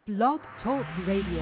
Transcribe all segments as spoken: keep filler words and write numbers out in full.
Blog Talk Radio.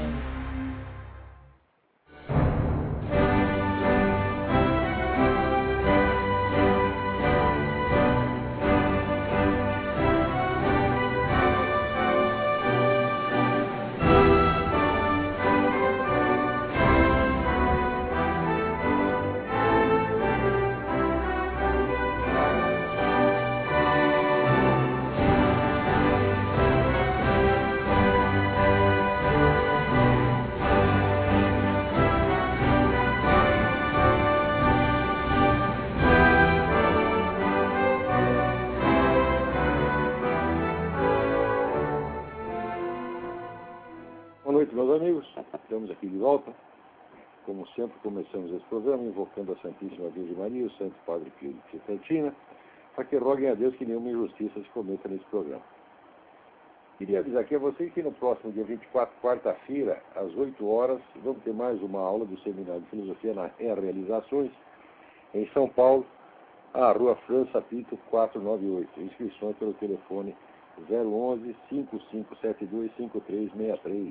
Boa noite, meus amigos. Estamos aqui de volta. Como sempre, começamos esse programa invocando a Santíssima Virgem Maria e o Santo Padre Pio de Pietrelcina, para que roguem a Deus que nenhuma injustiça se cometa nesse programa. Queria avisar aqui a vocês que no próximo dia vinte e quatro, quarta-feira, às oito horas, vamos ter mais uma aula do Seminário de Filosofia na E Realizações, em São Paulo, a Rua França Pinto quatrocentos e noventa e oito. Inscrições pelo telefone zero onze, cinco cinco sete dois, cinco três seis três.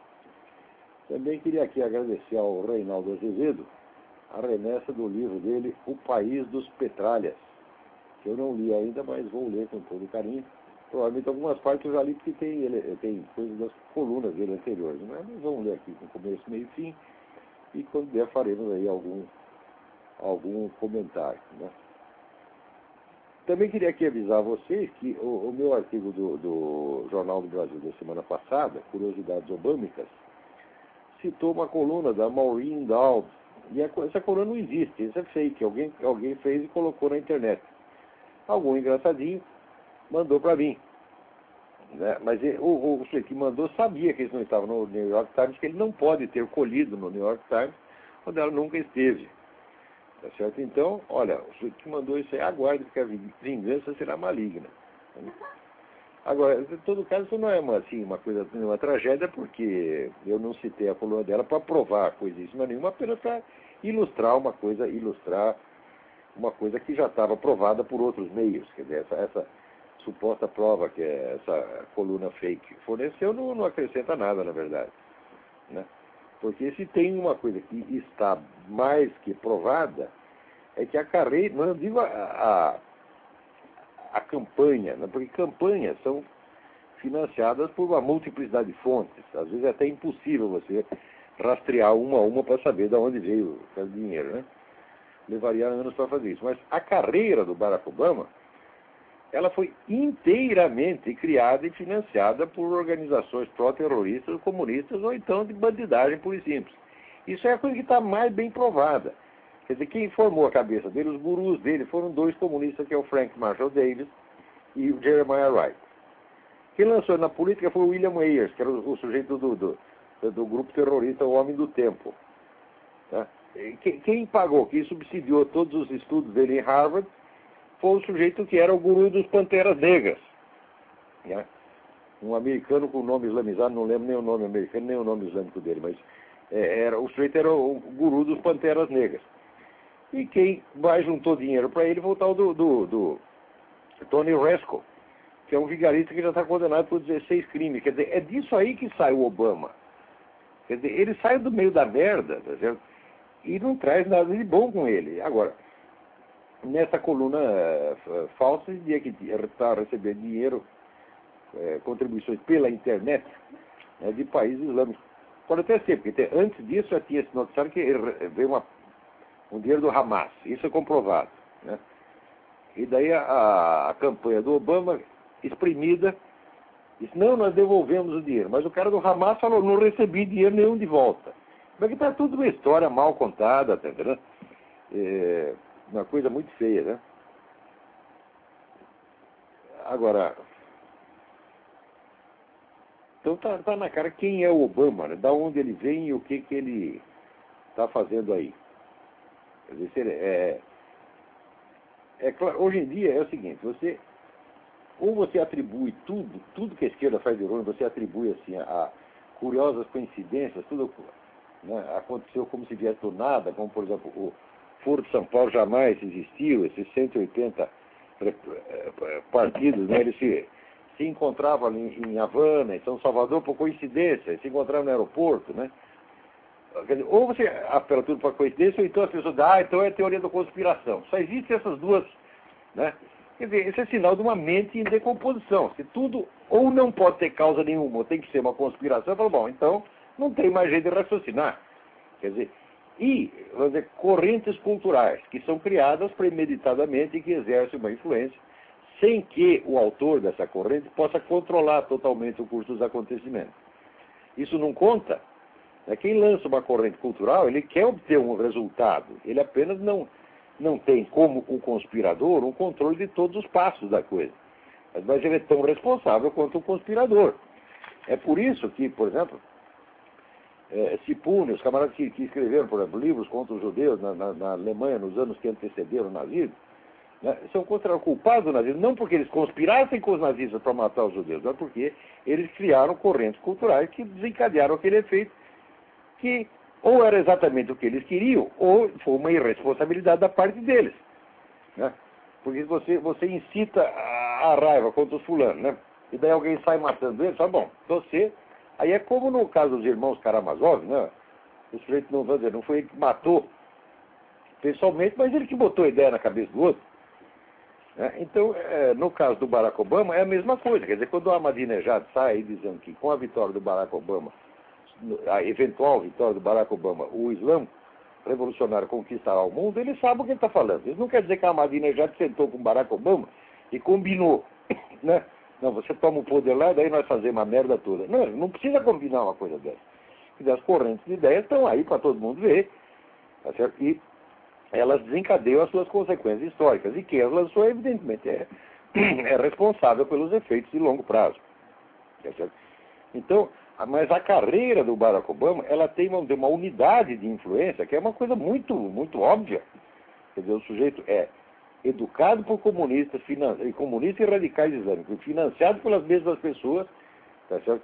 Também queria aqui agradecer ao Reinaldo Azevedo a remessa do livro dele, O País dos Petralhas, que eu não li ainda, mas vou ler com todo carinho. Provavelmente algumas partes eu já li, porque tem, ele, tem coisas das colunas dele anteriores, mas nós vamos ler aqui com começo, meio e fim, e quando der faremos aí algum, algum comentário, né? Também queria aqui avisar a vocês que o, o meu artigo do, do Jornal do Brasil da semana passada, Curiosidades Obâmicas, citou uma coluna da Maureen Dowd, e a, essa coluna não existe, isso é fake, alguém, alguém fez e colocou na internet. Algum engraçadinho mandou para mim, né? Mas ele, o, o sujeito que mandou sabia que isso não estava no New York Times, que ele não pode ter colhido no New York Times, onde ela nunca esteve. Tá certo? Então, olha, o sujeito que mandou isso aí, aguarde, porque a vingança será maligna. Agora, em todo caso, isso não é uma, assim, uma coisa, uma tragédia, porque eu não citei a coluna dela para provar coisíssima nenhuma, apenas para ilustrar uma coisa, ilustrar uma coisa que já estava provada por outros meios. Quer dizer, essa, essa suposta prova que essa coluna fake forneceu não, não acrescenta nada, na verdade, né? Porque se tem uma coisa que está mais que provada, é que a carreira, não digo a, a, a campanha, né? Porque campanhas são financiadas por uma multiplicidade de fontes. Às vezes é até impossível você rastrear uma a uma para saber de onde veio o dinheiro, né? Levaria anos para fazer isso. Mas a carreira do Barack Obama, ela foi inteiramente criada e financiada por organizações pró-terroristas, comunistas, ou então de bandidagem pura e simples. Isso é a coisa que está mais bem provada. Quer dizer, quem formou a cabeça dele, os gurus dele, foram dois comunistas, que é o Frank Marshall Davis e o Jeremiah Wright. Quem lançou na política foi o William Ayers, que era o, o sujeito do, do, do grupo terrorista O Homem do Tempo. Tá? Quem, quem pagou, quem subsidiou todos os estudos dele em Harvard, foi o sujeito que era o guru dos Panteras Negras, né? Um americano com nome islamizado, não lembro nem o nome americano, nem o nome islâmico dele, mas é, era, o sujeito era o, o guru dos Panteras Negras. E quem mais juntou dinheiro para ele foi o tal do, do, do Tony Rasco, que é um vigarista que já está condenado por dezesseis crimes. Quer dizer, é disso aí que sai o Obama. Quer dizer, ele sai do meio da merda, tá certo? E não traz nada de bom com ele. Agora, nessa coluna uh, falsa, dizia que está recebendo dinheiro, uh, contribuições pela internet, né, de países islâmicos. Pode até ser, porque até antes disso já tinha se noticiado que veio uma, um dinheiro do Hamas. Isso é comprovado, né? E daí a, a campanha do Obama, exprimida, disse, não, nós devolvemos o dinheiro. Mas o cara do Hamas falou, não recebi dinheiro nenhum de volta. Mas que está tudo uma história mal contada, tá entendendo? É, uma coisa muito feia, né? Agora, então tá, tá na cara quem é o Obama, né? Da onde ele vem e o que que ele está fazendo aí. Quer dizer, se ele é, é claro, hoje em dia é o seguinte, você, ou você atribui tudo, tudo que a esquerda faz de ruim, você atribui assim a, a curiosas coincidências, tudo, né, aconteceu como se viesse do nada, como por exemplo o Foro de São Paulo jamais existiu, esses cento e oitenta partidos, né, eles se, se encontravam ali em Havana, em São Salvador, por coincidência, se encontravam no aeroporto, né? Quer dizer, ou você apela tudo para coincidência, ou então as pessoas dizem, ah, então é teoria da conspiração. Só existem essas duas, né? Quer dizer, esse é sinal de uma mente em decomposição. Se tudo ou não pode ter causa nenhuma, ou tem que ser uma conspiração, eu falo, bom, então não tem mais jeito de raciocinar. Quer dizer, e, vamos dizer, correntes culturais que são criadas premeditadamente e que exercem uma influência sem que o autor dessa corrente possa controlar totalmente o curso dos acontecimentos. Isso não conta. Né? Quem lança uma corrente cultural, ele quer obter um resultado. Ele apenas não, não tem, como o conspirador, um controle de todos os passos da coisa. Mas ele é tão responsável quanto o conspirador. É por isso que, por exemplo, É, se pune, os camaradas que, que escreveram, por exemplo, livros contra os judeus na, na, na Alemanha nos anos que antecederam o nazismo, né, são considerados culpados do nazismo, não porque eles conspirassem com os nazistas para matar os judeus, mas porque eles criaram correntes culturais que desencadearam aquele efeito que ou era exatamente o que eles queriam, ou foi uma irresponsabilidade da parte deles. Né? Porque você, você incita a, a raiva contra os fulanos, né? E daí alguém sai matando eles, fala, bom, você... Aí é como no caso dos irmãos Karamazov, né? O sujeito não, dizer, não foi ele que matou pessoalmente, mas ele que botou a ideia na cabeça do outro. Né? Então, é, no caso do Barack Obama, é a mesma coisa. Quer dizer, quando o Ahmadinejad sai aí dizendo que com a vitória do Barack Obama, a eventual vitória do Barack Obama, o Islã revolucionário conquistará o mundo, ele sabe o que ele está falando. Isso não quer dizer que a Ahmadinejad sentou com o Barack Obama e combinou, né? Não, você toma o poder lá e daí nós fazemos uma merda toda. Não, não precisa combinar uma coisa dessa. Porque as correntes de ideias estão aí para todo mundo ver. Tá certo? E elas desencadeiam as suas consequências históricas. E quem as lançou, evidentemente, é, é responsável pelos efeitos de longo prazo. Tá certo? Então, mas a carreira do Barack Obama, ela tem uma, uma unidade de influência que é uma coisa muito, muito óbvia. Quer dizer, o sujeito é educado por comunistas, finan... comunistas e radicais islâmicos, financiado pelas mesmas pessoas, tá certo?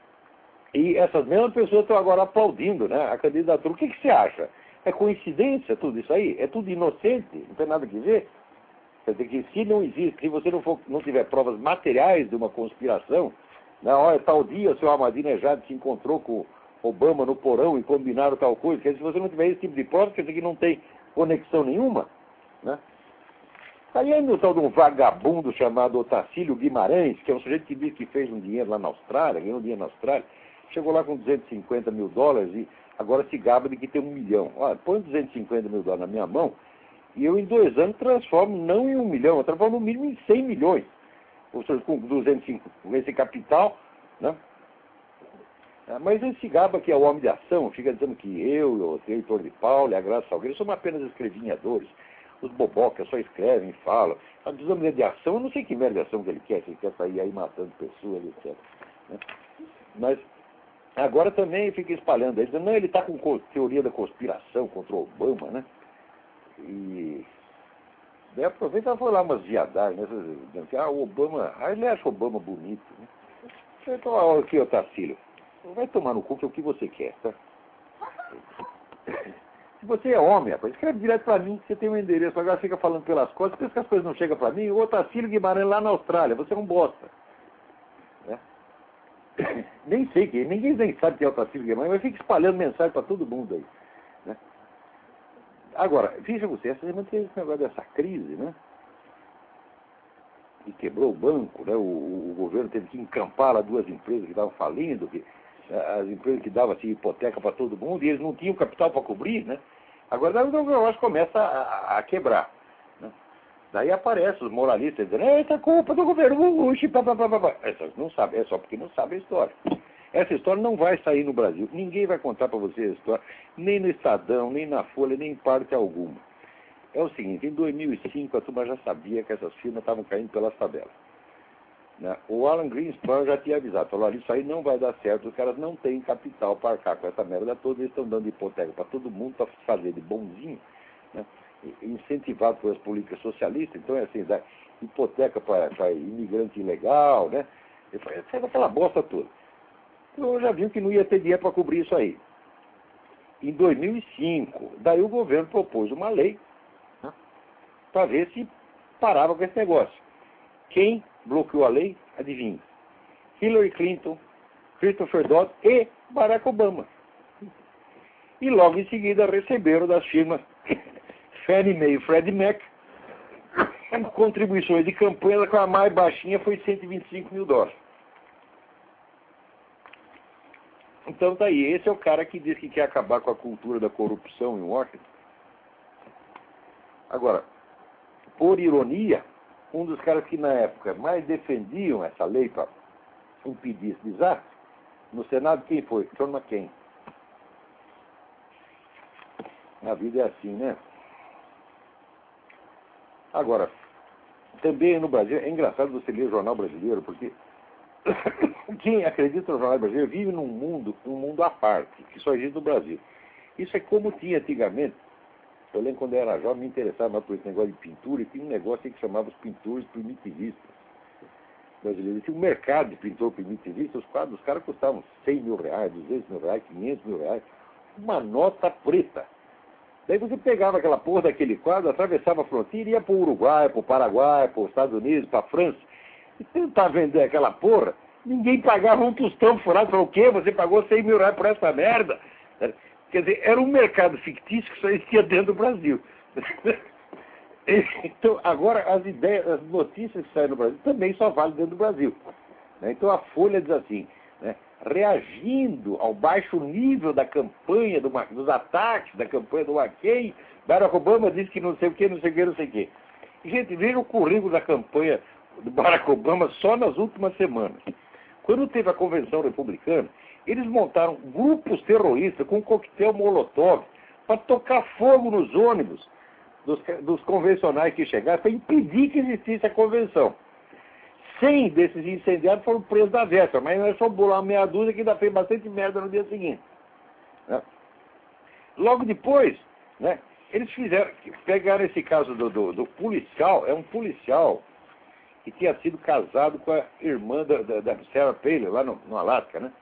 E essas mesmas pessoas estão agora aplaudindo, né, a candidatura. O que, que você acha? É coincidência tudo isso aí? É tudo inocente? Não tem nada a ver? Quer dizer que se não existe, se você não, for, não tiver provas materiais de uma conspiração, na hora, tal dia, o senhor Ahmadinejad se encontrou com Obama no porão e combinaram tal coisa, quer dizer, se você não tiver esse tipo de prova, quer dizer que não tem conexão nenhuma, né? Aí é no tal de um vagabundo chamado Otacílio Guimarães, que é um sujeito que diz que fez um dinheiro lá na Austrália, ganhou um dinheiro na Austrália, chegou lá com duzentos e cinquenta mil dólares e agora se gaba de que tem um milhão. Olha, põe duzentos e cinquenta mil dólares na minha mão e eu em dois anos transformo não em um milhão, eu transformo no mínimo em cem milhões. Ou seja, com duzentos e cinquenta, com esse capital, né? Mas esse gaba que é o homem de ação, fica dizendo que eu, o Heitor de Paula e a Graça Salgueiro somos apenas escrevinhadores. Os bobocas só escrevem, falam. Nós precisamos de ação, eu não sei que merda de ação que ele quer, se ele quer sair aí matando pessoas, etcétera. Né? Mas agora também fica espalhando, ele dizendo, não, ele está com teoria da conspiração contra o Obama, né? E daí aproveita e vai lá umas viadagens, né? Dizendo que, ah, o Obama, ah, ele acha o Obama bonito, né? Então, olha aqui, Otacílio, vai tomar no cu que é o que você quer, tá? Se você é homem, rapaz, escreve direto para mim, você tem um endereço, agora fica falando pelas costas, pensa que as coisas não chegam para mim, o Otacílio Guimarães lá na Austrália, você é um bosta. Né? Nem sei quem, ninguém nem sabe quem é o Otacílio Guimarães, mas fica espalhando mensagem para todo mundo aí. Né? Agora, veja você, essa semana teve esse negócio dessa crise, né? E quebrou o banco, né? O, o, o governo teve que encampar lá duas empresas que estavam falindo, que as empresas que davam assim, hipoteca para todo mundo, e eles não tinham capital para cobrir, né? Agora o negócio começa a, a quebrar. Né? Daí aparecem os moralistas dizendo, essa é culpa do governo, uxi, papapá. Essas não sabem, é só porque não sabem a história. Essa história não vai sair no Brasil. Ninguém vai contar para você a história, nem no Estadão, nem na Folha, nem em parte alguma. É o seguinte, em dois mil e cinco a turma já sabia que essas firmas estavam caindo pelas tabelas. Né? O Alan Greenspan já tinha avisado, falou, olha, isso aí não vai dar certo, os caras não têm capital para arcar com essa merda toda, eles estão dando hipoteca para todo mundo, para fazer de bonzinho, né? Incentivado pelas políticas socialistas, então é assim, dá hipoteca para imigrante ilegal, né? Faz aquela bosta toda. Então eu já vi que não ia ter dinheiro para cobrir isso aí. Em dois mil e cinco, daí o governo propôs uma lei, né, para ver se parava com esse negócio. Quem bloqueou a lei? Adivinhe. Hillary Clinton, Christopher Dodd e Barack Obama. E logo em seguida receberam das firmas Fannie Mae e Freddie Mac contribuições de campanha, com a mais baixinha foi cento e vinte e cinco mil dólares. Então tá aí, esse é o cara que diz que quer acabar com a cultura da corrupção em Washington. Agora, por ironia, um dos caras que na época mais defendiam essa lei para impedir esse desastre, no Senado, quem foi? John McCain. A vida é assim, né? Agora, também no Brasil, é engraçado você ler o jornal brasileiro, porque quem acredita no jornal brasileiro vive num mundo, um mundo à parte, que só existe no Brasil. Isso é como tinha antigamente. Eu lembro quando eu era jovem, me interessava mais por esse negócio de pintura, e tinha um negócio aí que chamava os pintores primitivistas brasileiros. Tinha um mercado de pintor primitivista, os quadros dos caras custavam cem mil reais, duzentos mil reais, quinhentos mil reais, uma nota preta. Daí você pegava aquela porra daquele quadro, atravessava a fronteira e ia para o Uruguai, para o Paraguai, para os Estados Unidos, para a França. E tentar vender aquela porra, ninguém pagava um tostão furado. Falou, o quê? Você pagou cem mil reais por essa merda? Quer dizer, era um mercado fictício que só existia dentro do Brasil. Então, agora, as ideias, as notícias que saem no Brasil também só valem dentro do Brasil. Então, a Folha diz assim, né, reagindo ao baixo nível da campanha, do, dos ataques da campanha do McCain, Barack Obama disse que não sei o que, não sei o que, não sei o que. Gente, veja o currículo da campanha do Barack Obama só nas últimas semanas. Quando teve a convenção republicana, eles montaram grupos terroristas com coquetel molotov para tocar fogo nos ônibus dos, dos convencionais que chegaram, para impedir que existisse a convenção. Cem desses incendiados foram presos da véspera, mas nós só bolar uma meia dúzia que ainda fez bastante merda no dia seguinte. Né? Logo depois, né, eles fizeram, pegaram esse caso do, do, do policial, é um policial que tinha sido casado com a irmã da, da, da Sarah Palin, lá no, no Alasca, né?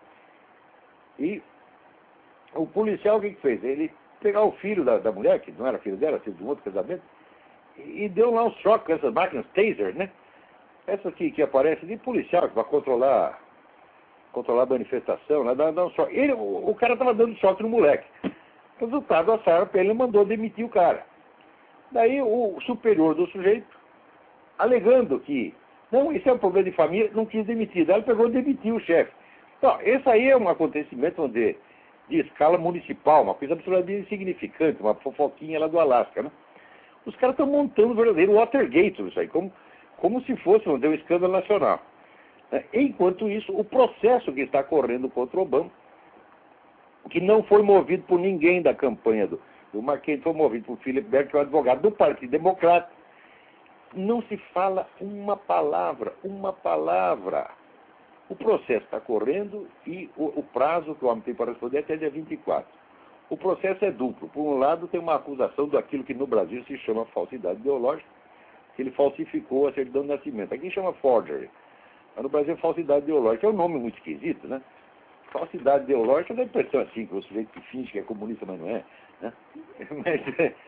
E o policial, o que que fez? Ele pegou o filho da, da mulher, que não era filho dela, filho de um outro casamento, e, e deu lá um choque com essas máquinas taser, né? Essas que, que aparecem de policial, que vai controlar, controlar a manifestação, né? Dá, dá um choque. Ele, o, o cara estava dando choque no moleque. Resultado, a Sarah Palin mandou demitir o cara. Daí o superior do sujeito, alegando que, não, isso é um problema de família, não quis demitir. Daí ele pegou e demitiu o chefe. Então, esse aí é um acontecimento, vamos dizer, de escala municipal, uma coisa absolutamente insignificante, uma fofoquinha lá do Alasca, né? Os caras estão montando o verdadeiro Watergate, isso aí, como, como se fosse, vamos dizer, um escândalo nacional. Enquanto isso, o processo que está correndo contra o Obama, que não foi movido por ninguém da campanha do, do McCain, foi movido por Philip Berg, que é o advogado do Partido Democrata, não se fala uma palavra, uma palavra. O processo está correndo e o, o prazo que o homem tem para responder é até dia vinte e quatro. O processo é duplo. Por um lado, tem uma acusação daquilo que no Brasil se chama falsidade ideológica, que ele falsificou a certidão de nascimento. Aqui chama forgery. Mas no Brasil é falsidade ideológica. É um nome muito esquisito, né? Falsidade ideológica dá a impressão assim, que o sujeito que finge que é comunista, mas não é. Né? Mas, é...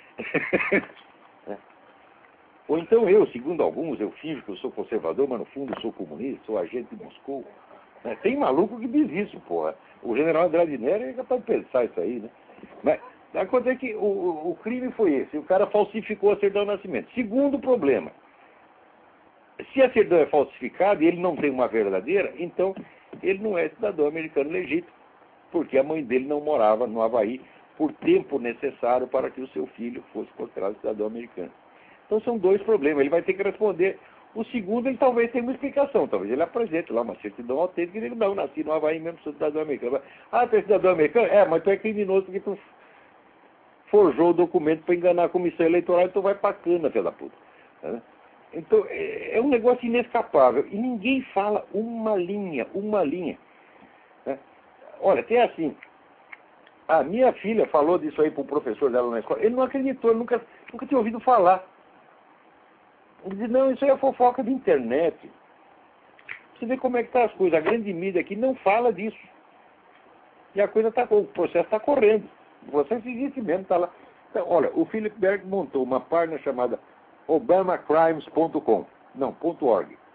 Ou então eu, segundo alguns, eu finjo que eu sou conservador, mas no fundo eu sou comunista, sou agente de Moscou. Né? Tem maluco que diz isso, porra. O general Andrade Nery é capaz de pensar isso aí, né? Mas acontece que o, o crime foi esse, o cara falsificou a certidão de nascimento. Segundo problema, se a certidão é falsificada e ele não tem uma verdadeira, então ele não é cidadão americano legítimo, porque a mãe dele não morava no Havaí por tempo necessário para que o seu filho fosse considerado cidadão americano. Então são dois problemas, ele vai ter que responder. O segundo, ele talvez tenha uma explicação, talvez ele apresente lá uma certidão autêntica e ele não, nasci no Havaí mesmo, sou cidadão americano. Ah, tu é cidadão americano? É, mas tu é criminoso porque tu forjou o documento para enganar a comissão eleitoral e tu vai pra cana, filha da puta. Né? Então, é um negócio inescapável e ninguém fala uma linha, uma linha. Né? Olha, tem assim, a minha filha falou disso aí pro professor dela na escola, ele não acreditou, ele nunca, nunca tinha ouvido falar. Ele disse, não, isso aí é fofoca de internet. Você vê como é que tá as coisas. A grande mídia aqui não fala disso. E a coisa tá, o processo está correndo. O processo existe mesmo, está lá. Então, olha, o Philip Berg montou uma página chamada obama crimes ponto com. Não, ponto .org.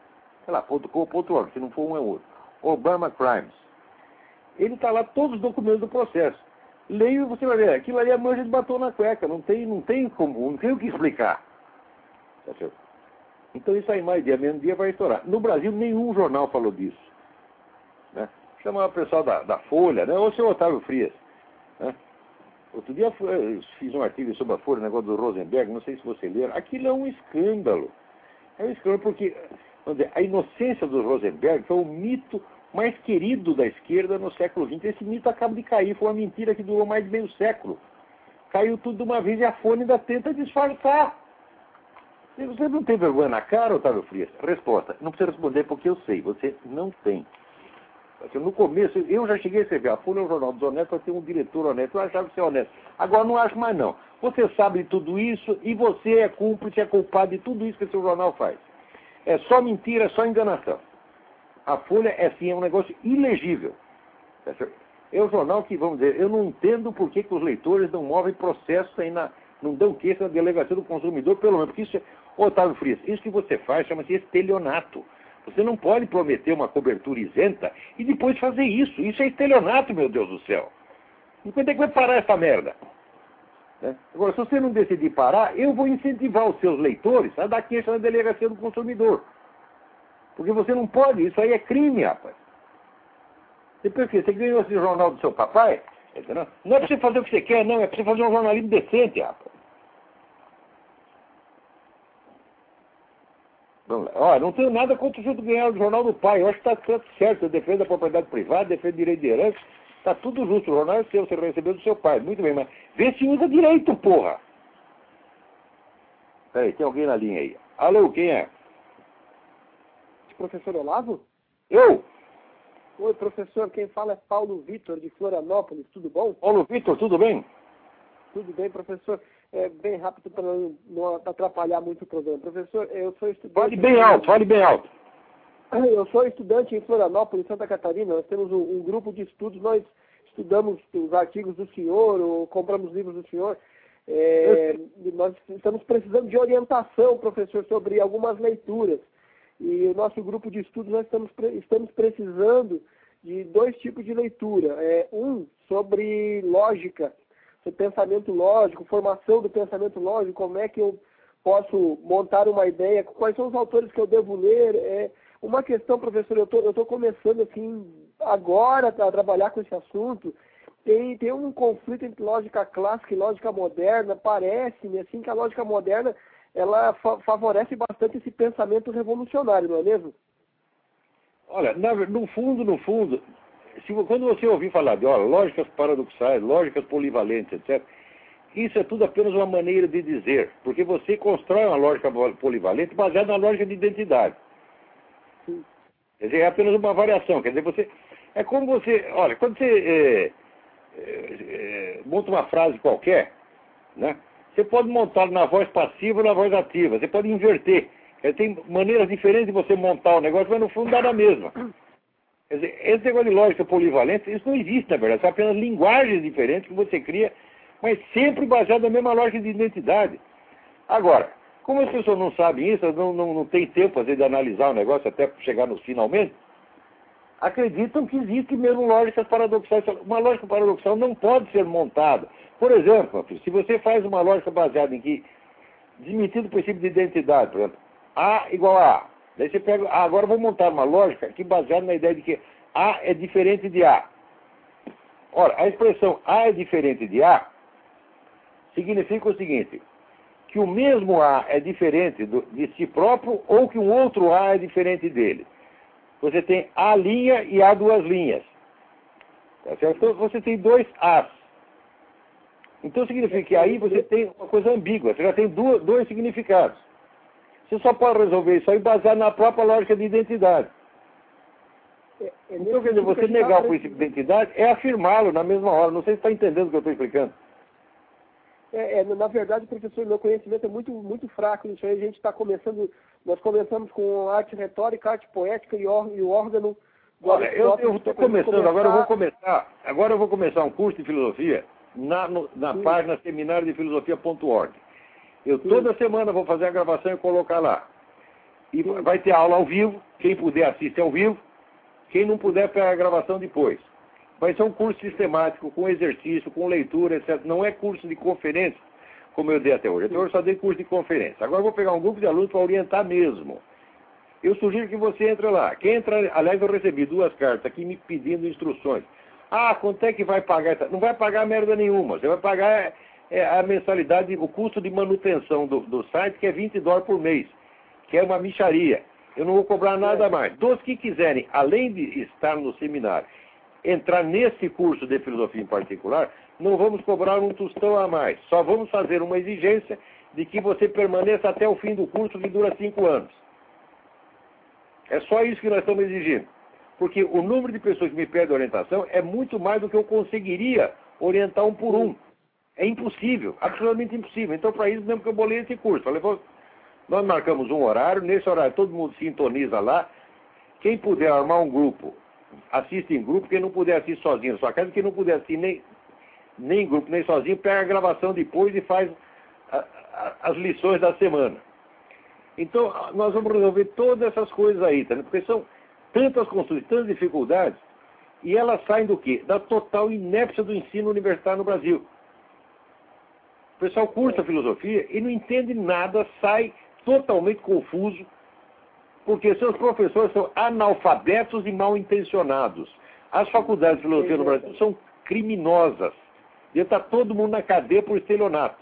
sei lá, .com.org, se não for um é outro. Obama Crimes. Ele está lá todos os documentos do processo. Leio e você vai ver, aquilo ali é manja de batom na cueca, não tem, não tem como, não tem o que explicar. Tá certo? Então isso aí mais dia, menos dia vai estourar. No Brasil nenhum jornal falou disso. Né? Chama o pessoal da, da Folha, né? Ou o seu Otávio Frias. Né? Outro dia eu fiz um artigo sobre a Folha, o negócio do Rosenberg, não sei se você leram. Aquilo é um escândalo. É um escândalo porque, vamos dizer, a inocência do Rosenberg foi o mito mais querido da esquerda no século vinte. Esse mito acaba de cair, foi uma mentira que durou mais de meio século. Caiu tudo de uma vez e a Folha ainda tenta disfarçar. Você não tem vergonha na cara, Otávio Frias? Resposta, não precisa responder porque eu sei, você não tem. No começo, eu já cheguei a escrever, a Folha é um jornal desonesto, vai ter um diretor honesto, eu achava que você é honesto. Agora não acho mais não. Você sabe de tudo isso e você é cúmplice, é culpado de tudo isso que seu jornal faz. É só mentira, é só enganação. A Folha é sim, é um negócio ilegível. É um jornal que, vamos dizer, eu não entendo por que, que os leitores não movem processos aí na, não dão queixa na delegacia do consumidor, pelo menos, porque isso é, Otávio Frias, isso que você faz chama-se estelionato. Você não pode prometer uma cobertura isenta e depois fazer isso. Isso é estelionato, meu Deus do céu. E quando é que vai parar essa merda? Né? Agora, se você não decidir parar, eu vou incentivar os seus leitores a dar queixa na delegacia do consumidor. Porque você não pode, isso aí é crime, rapaz. Depois que você ganhou esse jornal do seu papai, entendeu? Não é para você fazer o que você quer, não, é para você fazer um jornalismo decente, rapaz. Vamos lá. Olha, não tenho nada contra o senhor ganhar o jornal do pai. Eu acho que está tudo certo. Você defende a propriedade privada, defende o direito de herança. Está tudo justo. O jornal é seu, você recebeu do seu pai. Muito bem, mas vê se usa direito, porra. Peraí, tem alguém na linha aí. Alô, quem é? Professor Olavo? Eu? Oi, professor. Quem fala é Paulo Vitor, de Florianópolis. Tudo bom? Paulo Vitor, tudo bem? Tudo bem, professor. É, bem rápido para não, não atrapalhar muito o programa. Professor, eu sou estudante... Fale bem alto, fale bem alto. Eu sou estudante em Florianópolis, Santa Catarina. Nós temos um, um grupo de estudos, nós estudamos os artigos do senhor, ou compramos livros do senhor. É, nós estamos precisando de orientação, professor, sobre algumas leituras. E o nosso grupo de estudos, nós estamos, estamos precisando de dois tipos de leitura. É, um sobre lógica, sobre pensamento lógico, formação do pensamento lógico, como é que eu posso montar uma ideia, quais são os autores que eu devo ler. É uma questão, professor, eu tô, eu estou começando assim agora a trabalhar com esse assunto. Tem, tem um conflito entre lógica clássica e lógica moderna. Parece-me assim que a lógica moderna ela fa favorece bastante esse pensamento revolucionário, não é mesmo? Olha, na, no fundo, no fundo, se, quando você ouvir falar de olha, lógicas paradoxais, lógicas polivalentes, etcétera, isso é tudo apenas uma maneira de dizer, porque você constrói uma lógica polivalente baseada na lógica de identidade. Sim. Quer dizer, é apenas uma variação. Quer dizer, você é como você, olha, quando você é, é, é, monta uma frase qualquer, né? Você pode montar na voz passiva ou na voz ativa. Você pode inverter. Tem maneiras diferentes de você montar o negócio, mas no fundo dá na mesma. Quer dizer, esse negócio de lógica polivalente, isso não existe, na verdade. São apenas linguagens diferentes que você cria, mas sempre baseado na mesma lógica de identidade. Agora, como as pessoas não sabem isso, não, não, não tem tempo às vezes, de analisar o negócio até chegar no finalmente, acreditam que existe mesmo lógicas paradoxais. Uma lógica paradoxal não pode ser montada. Por exemplo, se você faz uma lógica baseada em que, desmentindo o princípio de identidade, por exemplo, A igual a A. Daí você pega, ah, agora eu vou montar uma lógica aqui baseada na ideia de que A é diferente de A. Ora, a expressão A é diferente de A significa o seguinte, que o mesmo A é diferente do, de si próprio ou que um outro A é diferente dele. Você tem A linha e A duas linhas. Tá certo? Então você tem dois As. Então significa que aí você tem uma coisa ambígua, você já tem duas, dois significados. Você só pode resolver isso aí baseado na própria lógica de identidade. É, é então, quer dizer, você negar o princípio de identidade é afirmá-lo na mesma hora. Não sei se está entendendo o que eu estou explicando. É, é, na verdade, professor, meu conhecimento é muito, muito fraco nisso aí. A gente está começando, nós começamos com arte retórica, arte poética e, or, e o órgão... Olha, eu estou começando, começar... agora eu vou começar, agora eu vou começar um curso de filosofia na, no, na página seminário de filosofia ponto org. Eu toda semana vou fazer a gravação e colocar lá. E vai ter aula ao vivo, quem puder assiste ao vivo, quem não puder pega a gravação depois. Vai ser um curso sistemático, com exercício, com leitura, etcétera. Não é curso de conferência, como eu dei até hoje. Até hoje eu só dei curso de conferência. Agora eu vou pegar um grupo de alunos para orientar mesmo. Eu sugiro que você entre lá. Quem entra, aliás, eu recebi duas cartas aqui me pedindo instruções. Ah, quanto é que vai pagar? Não vai pagar merda nenhuma. Você vai pagar é, a mensalidade, o custo de manutenção do, do site, que é vinte dólares por mês, que é uma mixaria. Eu não vou cobrar nada mais. Dos que quiserem, além de estar no seminário, entrar nesse curso de filosofia em particular, não vamos cobrar um tostão a mais. Só vamos fazer uma exigência de que você permaneça até o fim do curso, que dura cinco anos. É só isso que nós estamos exigindo. Porque o número de pessoas que me pedem orientação é muito mais do que eu conseguiria orientar um por um. É impossível, absolutamente impossível. Então, para isso, mesmo que eu bolei esse curso. Falei, nós marcamos um horário, nesse horário todo mundo sintoniza lá. Quem puder armar um grupo, assiste em grupo. Quem não puder assistir sozinho na sua casa, quem não puder assistir nem, nem em grupo, nem sozinho, pega a gravação depois e faz a, a, as lições da semana. Então, nós vamos resolver todas essas coisas aí, tá? Porque são tantas construções, tantas dificuldades, e elas saem do quê? Da total inépcia do ensino universitário no Brasil. O pessoal cursa filosofia e não entende nada, sai totalmente confuso, porque seus professores são analfabetos e mal intencionados. As faculdades de filosofia no Brasil são criminosas. E está todo mundo na cadeia por estelionato.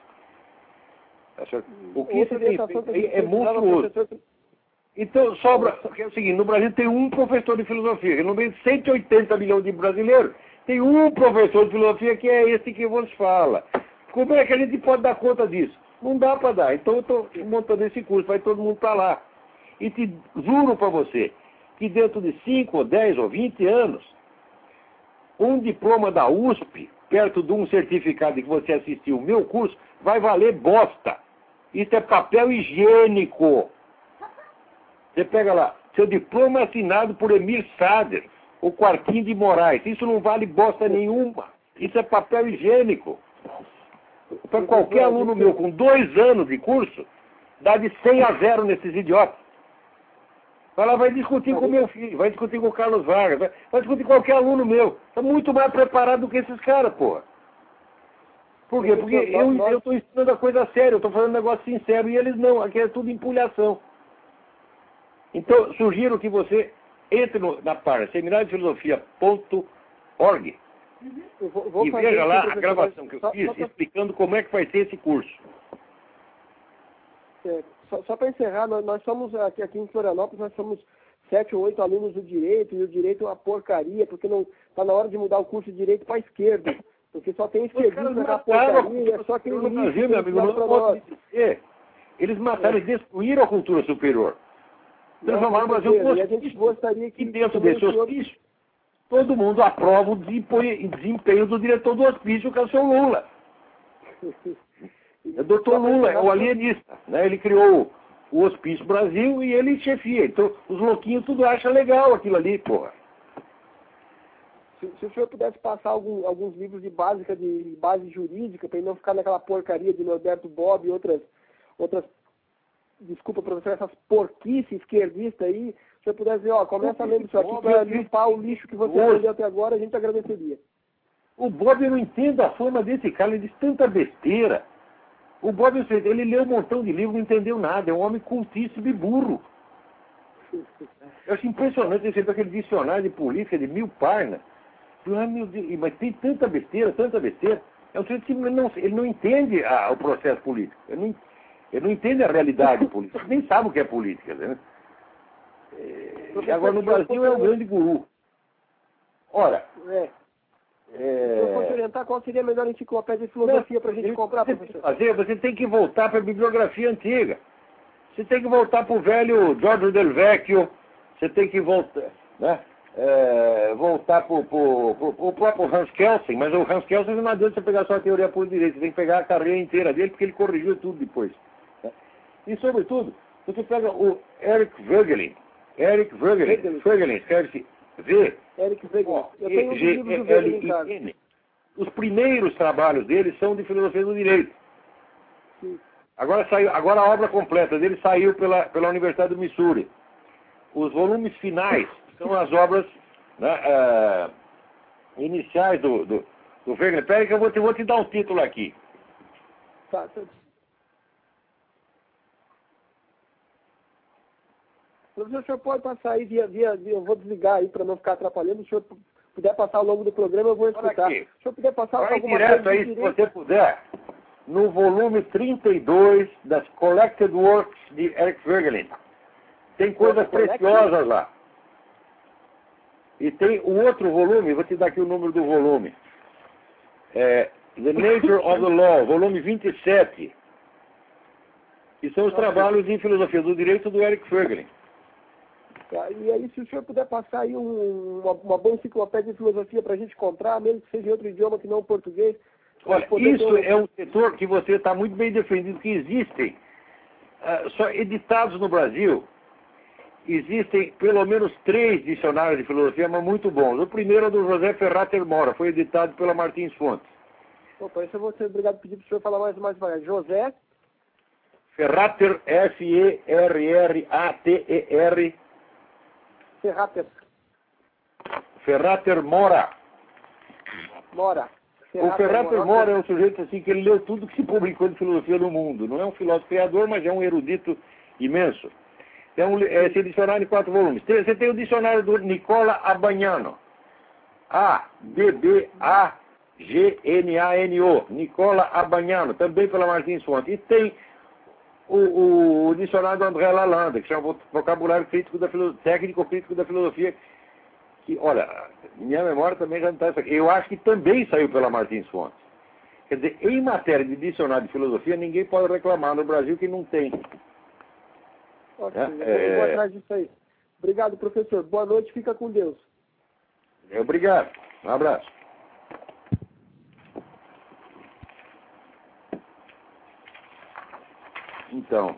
O que você tem é, é monstruoso. Então, sobra... É o seguinte, no Brasil tem um professor de filosofia. No meio de cento e oitenta milhões de brasileiros, tem um professor de filosofia que é esse que vos fala. Como é que a gente pode dar conta disso? Não dá para dar. Então eu estou montando esse curso, vai todo mundo para lá. E te juro para você que dentro de cinco, ou dez, ou vinte anos, um diploma da U S P, perto de um certificado de que você assistiu o meu curso, vai valer bosta. Isso é papel higiênico. Você pega lá, seu diploma é assinado por Emir Sader, o Quartinho de Moraes. Isso não vale bosta nenhuma. Isso é papel higiênico. Para qualquer aluno meu com dois anos de curso, dá de cem a zero nesses idiotas. Vai lá, vai discutir com o meu filho, vai discutir com o Carlos Vargas, vai, vai discutir com qualquer aluno meu. Está muito mais preparado do que esses caras, porra. Por quê? Porque eu estou ensinando a coisa séria, eu estou fazendo um negócio sincero e eles não, aqui é tudo empulhação. Então, sugiro que você entre no, na página seminário de filosofia ponto org uhum. vou, vou e veja lá a gravação vai... que eu só, fiz só pra... explicando como é que vai ser esse curso. É, só só para encerrar, nós, nós somos aqui, aqui em Florianópolis, nós somos sete ou oito alunos do direito, e o direito é uma porcaria, porque não está na hora de mudar o curso de direito para a esquerda. Porque só tem esquerdismo naquela porcaria, é só aquele no lixo. Brasil, meu amigo, não pode dizer. Eles mataram, eles destruíram a cultura superior. Transformaram o Brasil em e a gente gostaria que... E dentro desse hospício, todo mundo aprova o desempenho do diretor do hospício, que é o seu Lula. É o doutor Lula, é o alienista. Né? Ele criou o Hospício Brasil e ele chefia. Então, os louquinhos tudo acham legal aquilo ali, porra. Se, se o senhor pudesse passar algum, alguns livros de básica, de base jurídica, para ele não ficar naquela porcaria de Norberto Bob e outras, outras, desculpa, professor, essas porquices esquerdistas aí, se o senhor pudesse dizer, ó, começa lendo isso aqui para limpar o lixo que você aprendeu até agora, a gente agradeceria. O Bob, eu não entendo a forma desse cara, ele diz tanta besteira. O Bob, ele leu um montão de livros, não entendeu nada, é um homem cultíssimo e burro. Eu acho impressionante ele aquele dicionário de política de mil páginas. Ah, meu Deus, mas tem tanta besteira, tanta besteira. É um sujeito que não, ele não entende a, o processo político. Ele não, ele não entende a realidade política. Ele nem sabe o que é política. Né? É, agora, no Brasil, é o grande guru. Ora, é. É... Se eu fosse orientar, qual seria a melhor enciclopédia de filosofia para a gente comprar, professor? Fazer, você tem que voltar para a bibliografia antiga. Você tem que voltar para o velho Giorgio Del Vecchio. Você tem que voltar, né? É, voltar para o próprio Hans Kelsen. Mas o Hans Kelsen não adianta você pegar só a teoria por direito. Você tem que pegar a carreira inteira dele, porque ele corrigiu tudo depois. Né? E, sobretudo, você pega o Eric Voegelin. Eric Voegelin. Voegelin escreve-se V. Eric Voegelin. Eu tenho um livro do Voegelin em casa. Os primeiros trabalhos dele são de filosofia do direito. Sim. Agora, saiu, agora a obra completa dele saiu pela, pela Universidade do Missouri. Os volumes finais são as obras, né, uh, iniciais do, do, do Wegener. Peraí que eu vou te, vou te dar um título aqui. Tá, tá. Professor, o senhor pode passar aí via, via, via eu vou desligar aí para não ficar atrapalhando. Se o senhor puder passar ao longo do programa, eu vou escutar. Se o senhor puder passar Vai alguma direto coisa aí, de se você puder, no volume trinta e dois das Collected Works de Eric Voegelin. Tem coisas preciosas lá. E tem o outro volume, vou te dar aqui o número do volume. É, The Nature of the Law, volume vinte e sete. E são os trabalhos em filosofia do direito do Eric Voegelin. E aí, se o senhor puder passar aí um, uma, uma boa enciclopédia de filosofia para a gente comprar, mesmo que seja em outro idioma que não o português. Olha, isso um... é um setor que você está muito bem defendido, que existem, uh, só editados no Brasil, existem pelo menos três dicionários de filosofia, mas muito bons. O primeiro é do José Ferrater Mora, foi editado pela Martins Fontes. Opa, isso eu vou ser obrigado a pedir para o senhor falar mais, mais devagar. José Ferrater, F E R R A T E R Ferrater. Ferrater Mora. Mora. Ferrater o Ferrater Mora, Mora é um sujeito assim que ele leu tudo que se publicou de filosofia no mundo. Não é um filósofo criador, mas é um erudito imenso. É um, é esse dicionário em quatro volumes. Você tem o dicionário do Nicola Abagnano. A B B A G N A N O. Nicola Abagnano, também pela Martins Fontes. E tem o, o, o dicionário do André Lalande, que chama Vocabulário Crítico da Filosofia, Técnico Crítico da Filosofia, que, olha, minha memória também já não está isso aqui. Eu acho que também saiu pela Martins Fontes. Quer dizer, em matéria de dicionário de filosofia, ninguém pode reclamar no Brasil que não tem. Ok, é, eu vou atrás disso aí. Obrigado, professor. Boa noite, fica com Deus. Obrigado. Um abraço. Então,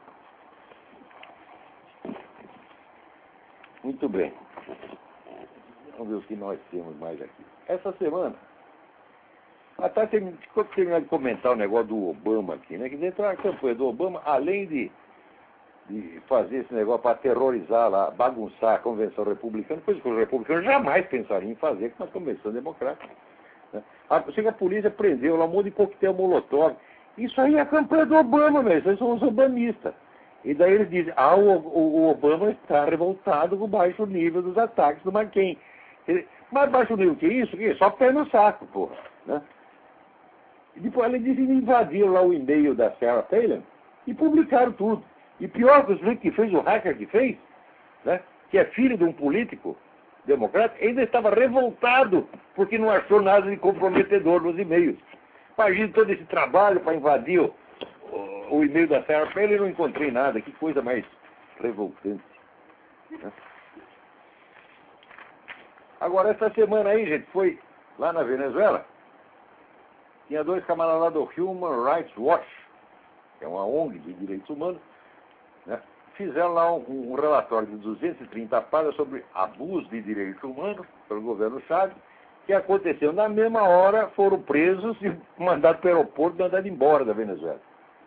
muito bem. Vamos ver o que nós temos mais aqui. Essa semana, até terminar de comentar o negócio do Obama aqui, né? Que dentro da campanha do Obama, além de, de fazer esse negócio para aterrorizar lá, bagunçar a convenção republicana, coisa que os republicanos jamais pensariam em fazer com uma convenção democrática. Né? A, chega a polícia prendeu lá um monte de coquetel molotov. Isso aí é a campanha do Obama, mesmo. Eles são os obamistas. E daí eles dizem, ah, o, o, o Obama está revoltado com o baixo nível dos ataques do McCain. Ele, mas baixo nível que isso? Que só pé no saco, porra. Né? E depois eles dizem, invadiram lá o e-mail da Sarah Palin e publicaram tudo. E pior que o sujeito que fez, o hacker que fez, né, que é filho de um político democrata, ainda estava revoltado porque não achou nada de comprometedor nos e-mails. Imagina todo esse trabalho para invadir o, o, o e-mail da Sarah Palin e não encontrei nada. Que coisa mais revoltante. Né? Agora, essa semana aí, gente, foi lá na Venezuela. Tinha dois camaradas lá do Human Rights Watch, que é uma O N G de direitos humanos, né? Fizeram lá um, um relatório de duzentas e trinta páginas sobre abuso de direitos humanos pelo governo Chávez, que aconteceu na mesma hora, foram presos e mandados para o aeroporto e mandados embora da Venezuela.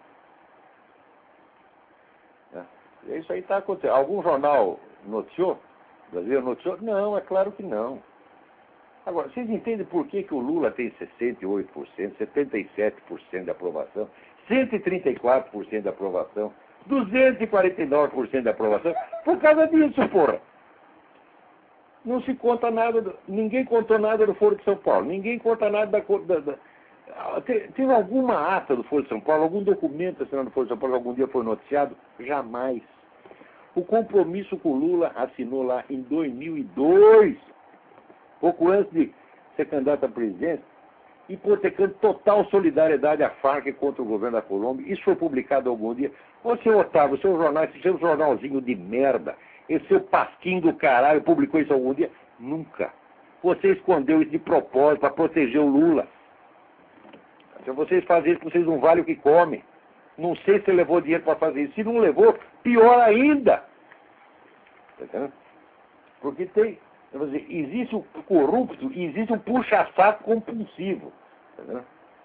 É. E isso aí está acontecendo. Algum jornal noticiou? Brasil noticiou? Não, é claro que não. Agora, vocês entendem por que, que o Lula tem sessenta e oito por cento, setenta e sete por cento de aprovação, cento e trinta e quatro por cento de aprovação, duzentos e quarenta e nove por cento de aprovação? Por causa disso, porra. Não se conta nada, do, ninguém contou nada do Foro de São Paulo, ninguém conta nada da... da, da tem, tem alguma ata do Foro de São Paulo, algum documento assinado do Foro de São Paulo que algum dia foi noticiado? Jamais. O compromisso com o Lula assinou lá em dois mil e dois, pouco antes de ser candidato à presidência, hipotecando total solidariedade à Farc contra o governo da Colômbia. Isso foi publicado algum dia. Ô, seu Otávio, seu jornal, esse seu jornalzinho de merda, esse seu pasquinho do caralho, publicou isso algum dia? Nunca. Você escondeu isso de propósito para proteger o Lula. Se vocês fazem isso, vocês não valem o que comem. Não sei se você levou dinheiro para fazer isso. Se não levou, pior ainda. Tá entendendo? Porque tem... Eu vou dizer, existe um corrupto e existe um puxa-saco compulsivo. Tá entendendo?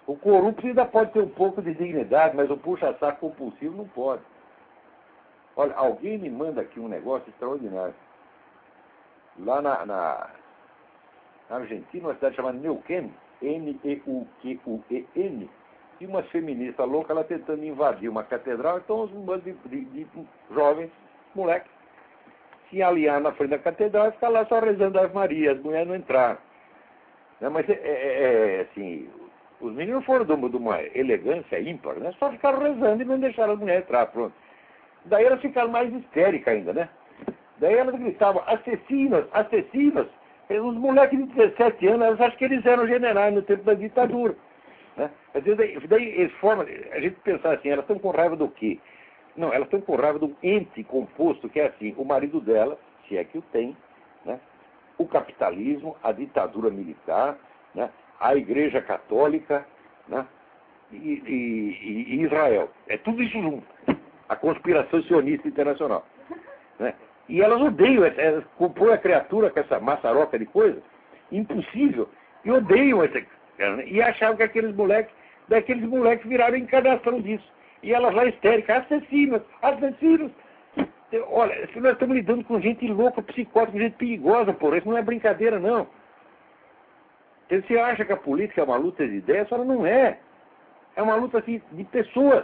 O corrupto ainda pode ter um pouco de dignidade, mas o puxa-saco compulsivo não pode. Olha, alguém me manda aqui um negócio extraordinário. Lá na, na, na Argentina, uma cidade chamada Neuquén, N E U Q U E N, e uma feminista louca, ela tentando invadir uma catedral, então um bando de, de, de jovens, moleques, se aliar na frente da catedral e ficar lá só rezando Ave Maria, as mulheres não entraram. Né? Mas, é, é, é, assim, os meninos foram de uma, de uma elegância ímpar, né? Só ficaram rezando e não deixaram as mulheres entrar, pronto. Daí elas ficaram mais histéricas ainda, né? Daí elas gritavam, assassinos, assassinos. Os moleques de dezessete anos, elas acham que eles eram generais no tempo da ditadura. Né? Daí, daí eles formam, a gente pensar assim, elas estão com raiva do quê? Não, elas estão com raiva do ente composto que é assim, o marido dela, se é que o tem, né? O capitalismo, a ditadura militar, né? A Igreja Católica, né? e, e, e Israel. É tudo isso junto. A conspiração sionista internacional. Né? E elas odeiam, elas compõem a criatura com essa maçaroca de coisa, impossível, e odeiam essa. Né? E achavam que aqueles moleques, daqueles moleques viraram encarnação disso. E elas lá histéricas, assassinos, assassinos. Olha, nós estamos lidando com gente louca, psicótica, com gente perigosa, porra. Isso não é brincadeira, não. Você acha que a política é uma luta de ideias? Ela não é. É uma luta assim, de pessoas.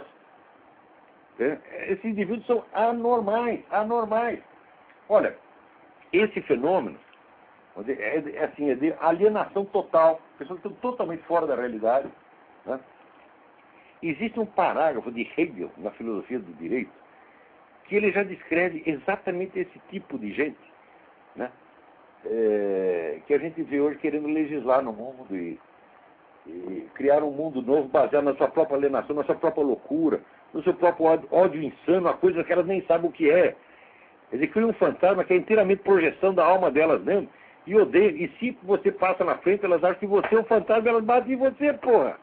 Esses indivíduos são anormais, anormais. Olha, esse fenômeno é, é, assim, é de alienação total. Pessoas que estão totalmente fora da realidade. Né? Existe um parágrafo de Hegel, na filosofia do direito, que ele já descreve exatamente esse tipo de gente, né? É, que a gente vê hoje querendo legislar no mundo e, e criar um mundo novo baseado na sua própria alienação, na sua própria loucura, no seu próprio ódio, ódio insano, a coisa que elas nem sabem o que é. Eles criam um fantasma que é inteiramente projeção da alma delas mesmo, e odeiam. E se você passa na frente, elas acham que você é um fantasma, elas batem em você, porra.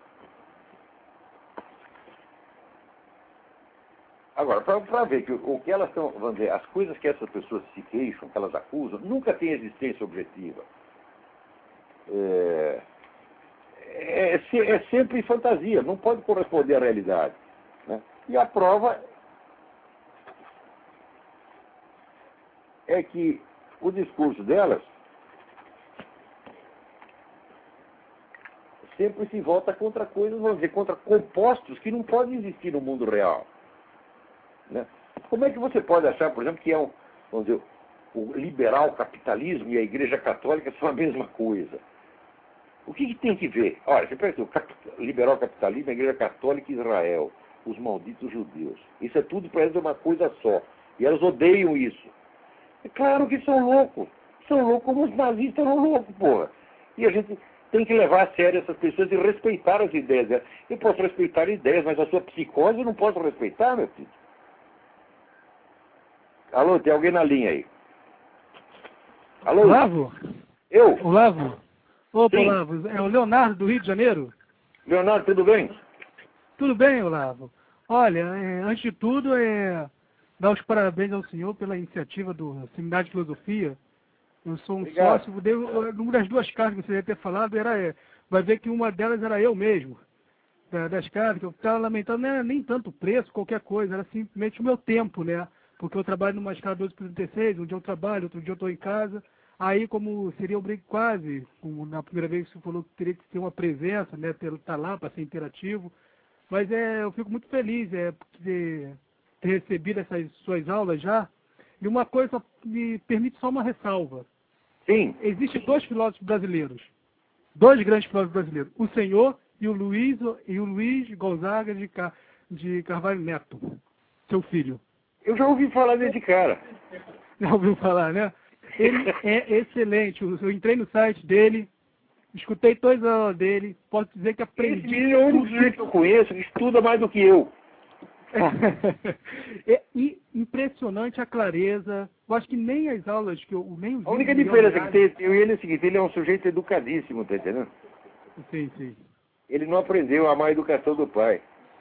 Agora, para ver que o, o que elas estão, vamos dizer, as coisas que essas pessoas se queixam, que elas acusam, nunca tem existência objetiva. É, é, é sempre fantasia, não pode corresponder à realidade. Né? E a prova é que o discurso delas sempre se volta contra coisas, vamos dizer, contra compostos que não podem existir no mundo real. Né? Como é que você pode achar, por exemplo, que é um, vamos dizer, o liberal capitalismo e a Igreja Católica são a mesma coisa? O que, que tem que ver? Olha, você pensa, o cap, liberal capitalismo, a Igreja Católica e Israel, os malditos judeus. Isso é tudo para eles uma coisa só. E elas odeiam isso. É claro que são loucos. São loucos como os nazistas eram loucos, porra. E a gente tem que levar a sério essas pessoas e respeitar as ideias delas. Eu posso respeitar ideias, mas a sua psicose eu não posso respeitar, meu filho. Alô, tem alguém na linha aí? Alô? Olavo? Eu? Olavo? Opa, Sim. Olavo, é o Leonardo do Rio de Janeiro? Leonardo, tudo bem? Tudo bem, Olavo? Olha, é, antes de tudo, é dar os parabéns ao senhor pela iniciativa do Seminário de Filosofia. Eu sou um Obrigado. sócio, dei, uma das duas cartas que você deve ter falado era, é, vai ver que uma delas era eu mesmo, da, das cartas, que eu estava lamentando, não era nem tanto o preço, qualquer coisa, era simplesmente o meu tempo, né? Porque eu trabalho numa escala doze por trinta e seis, um dia eu trabalho, outro dia eu estou em casa. Aí, como seria um break quase, como na primeira vez que você falou que teria que ter uma presença, né, ter, estar lá para ser interativo. Mas é, eu fico muito feliz é, de ter recebido essas suas aulas já. E uma coisa me permite só uma ressalva. Sim. Existem dois filósofos brasileiros, dois grandes filósofos brasileiros, o senhor e o Luiz, e o Luiz Gonzaga de, Car, de Carvalho Neto, seu filho. Eu já ouvi falar desse cara. Já ouviu falar, né? Ele é excelente. Eu entrei no site dele, escutei todas as aulas dele, posso dizer que aprendi. Esse menino é o único sujeito que eu conheço que estuda mais do que eu. É, e impressionante a clareza. Eu acho que nem as aulas que eu. Nem os A única vídeos diferença eu que tem eu e ele é o seguinte, ele é um sujeito educadíssimo, tá entendendo? Sim, sim. Ele não aprendeu a amar a educação do pai.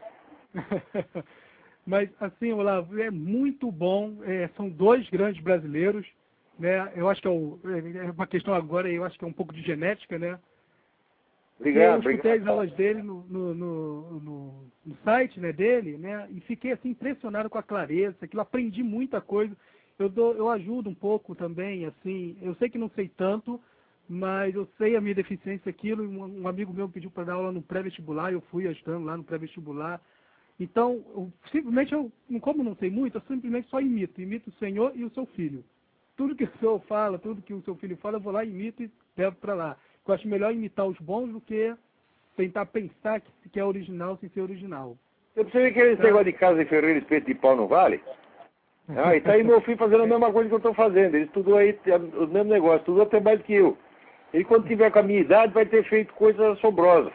Mas, assim, Olavo, é muito bom. É, são dois grandes brasileiros, né? Eu acho que é, o, é uma questão agora, eu acho que é um pouco de genética, né? Obrigado, eu escutei obrigado. as aulas dele no, no, no, no, no site, né, dele, né, e fiquei assim impressionado com a clareza, aquilo, aprendi muita coisa. Eu, dou, eu ajudo um pouco também, assim, eu sei que não sei tanto, mas eu sei a minha deficiência aquilo, um, um amigo meu pediu para dar aula no pré-vestibular, eu fui ajudando lá no pré-vestibular. Então, eu, simplesmente, eu, como não sei muito, eu simplesmente só imito, imito o senhor e o seu filho. Tudo que o senhor fala, tudo que o seu filho fala, eu vou lá, imito e levo para lá. Eu acho melhor imitar os bons do que tentar pensar que, que é original sem ser original. Você precisa ver que esse negócio de casa de ferreiro, espeto de pau não vale? Ah, e tá aí meu filho fazendo a mesma coisa que eu estou fazendo. Ele estudou aí o mesmo negócio, estudou até mais do que eu. Ele, quando tiver com a minha idade, vai ter feito coisas assombrosas.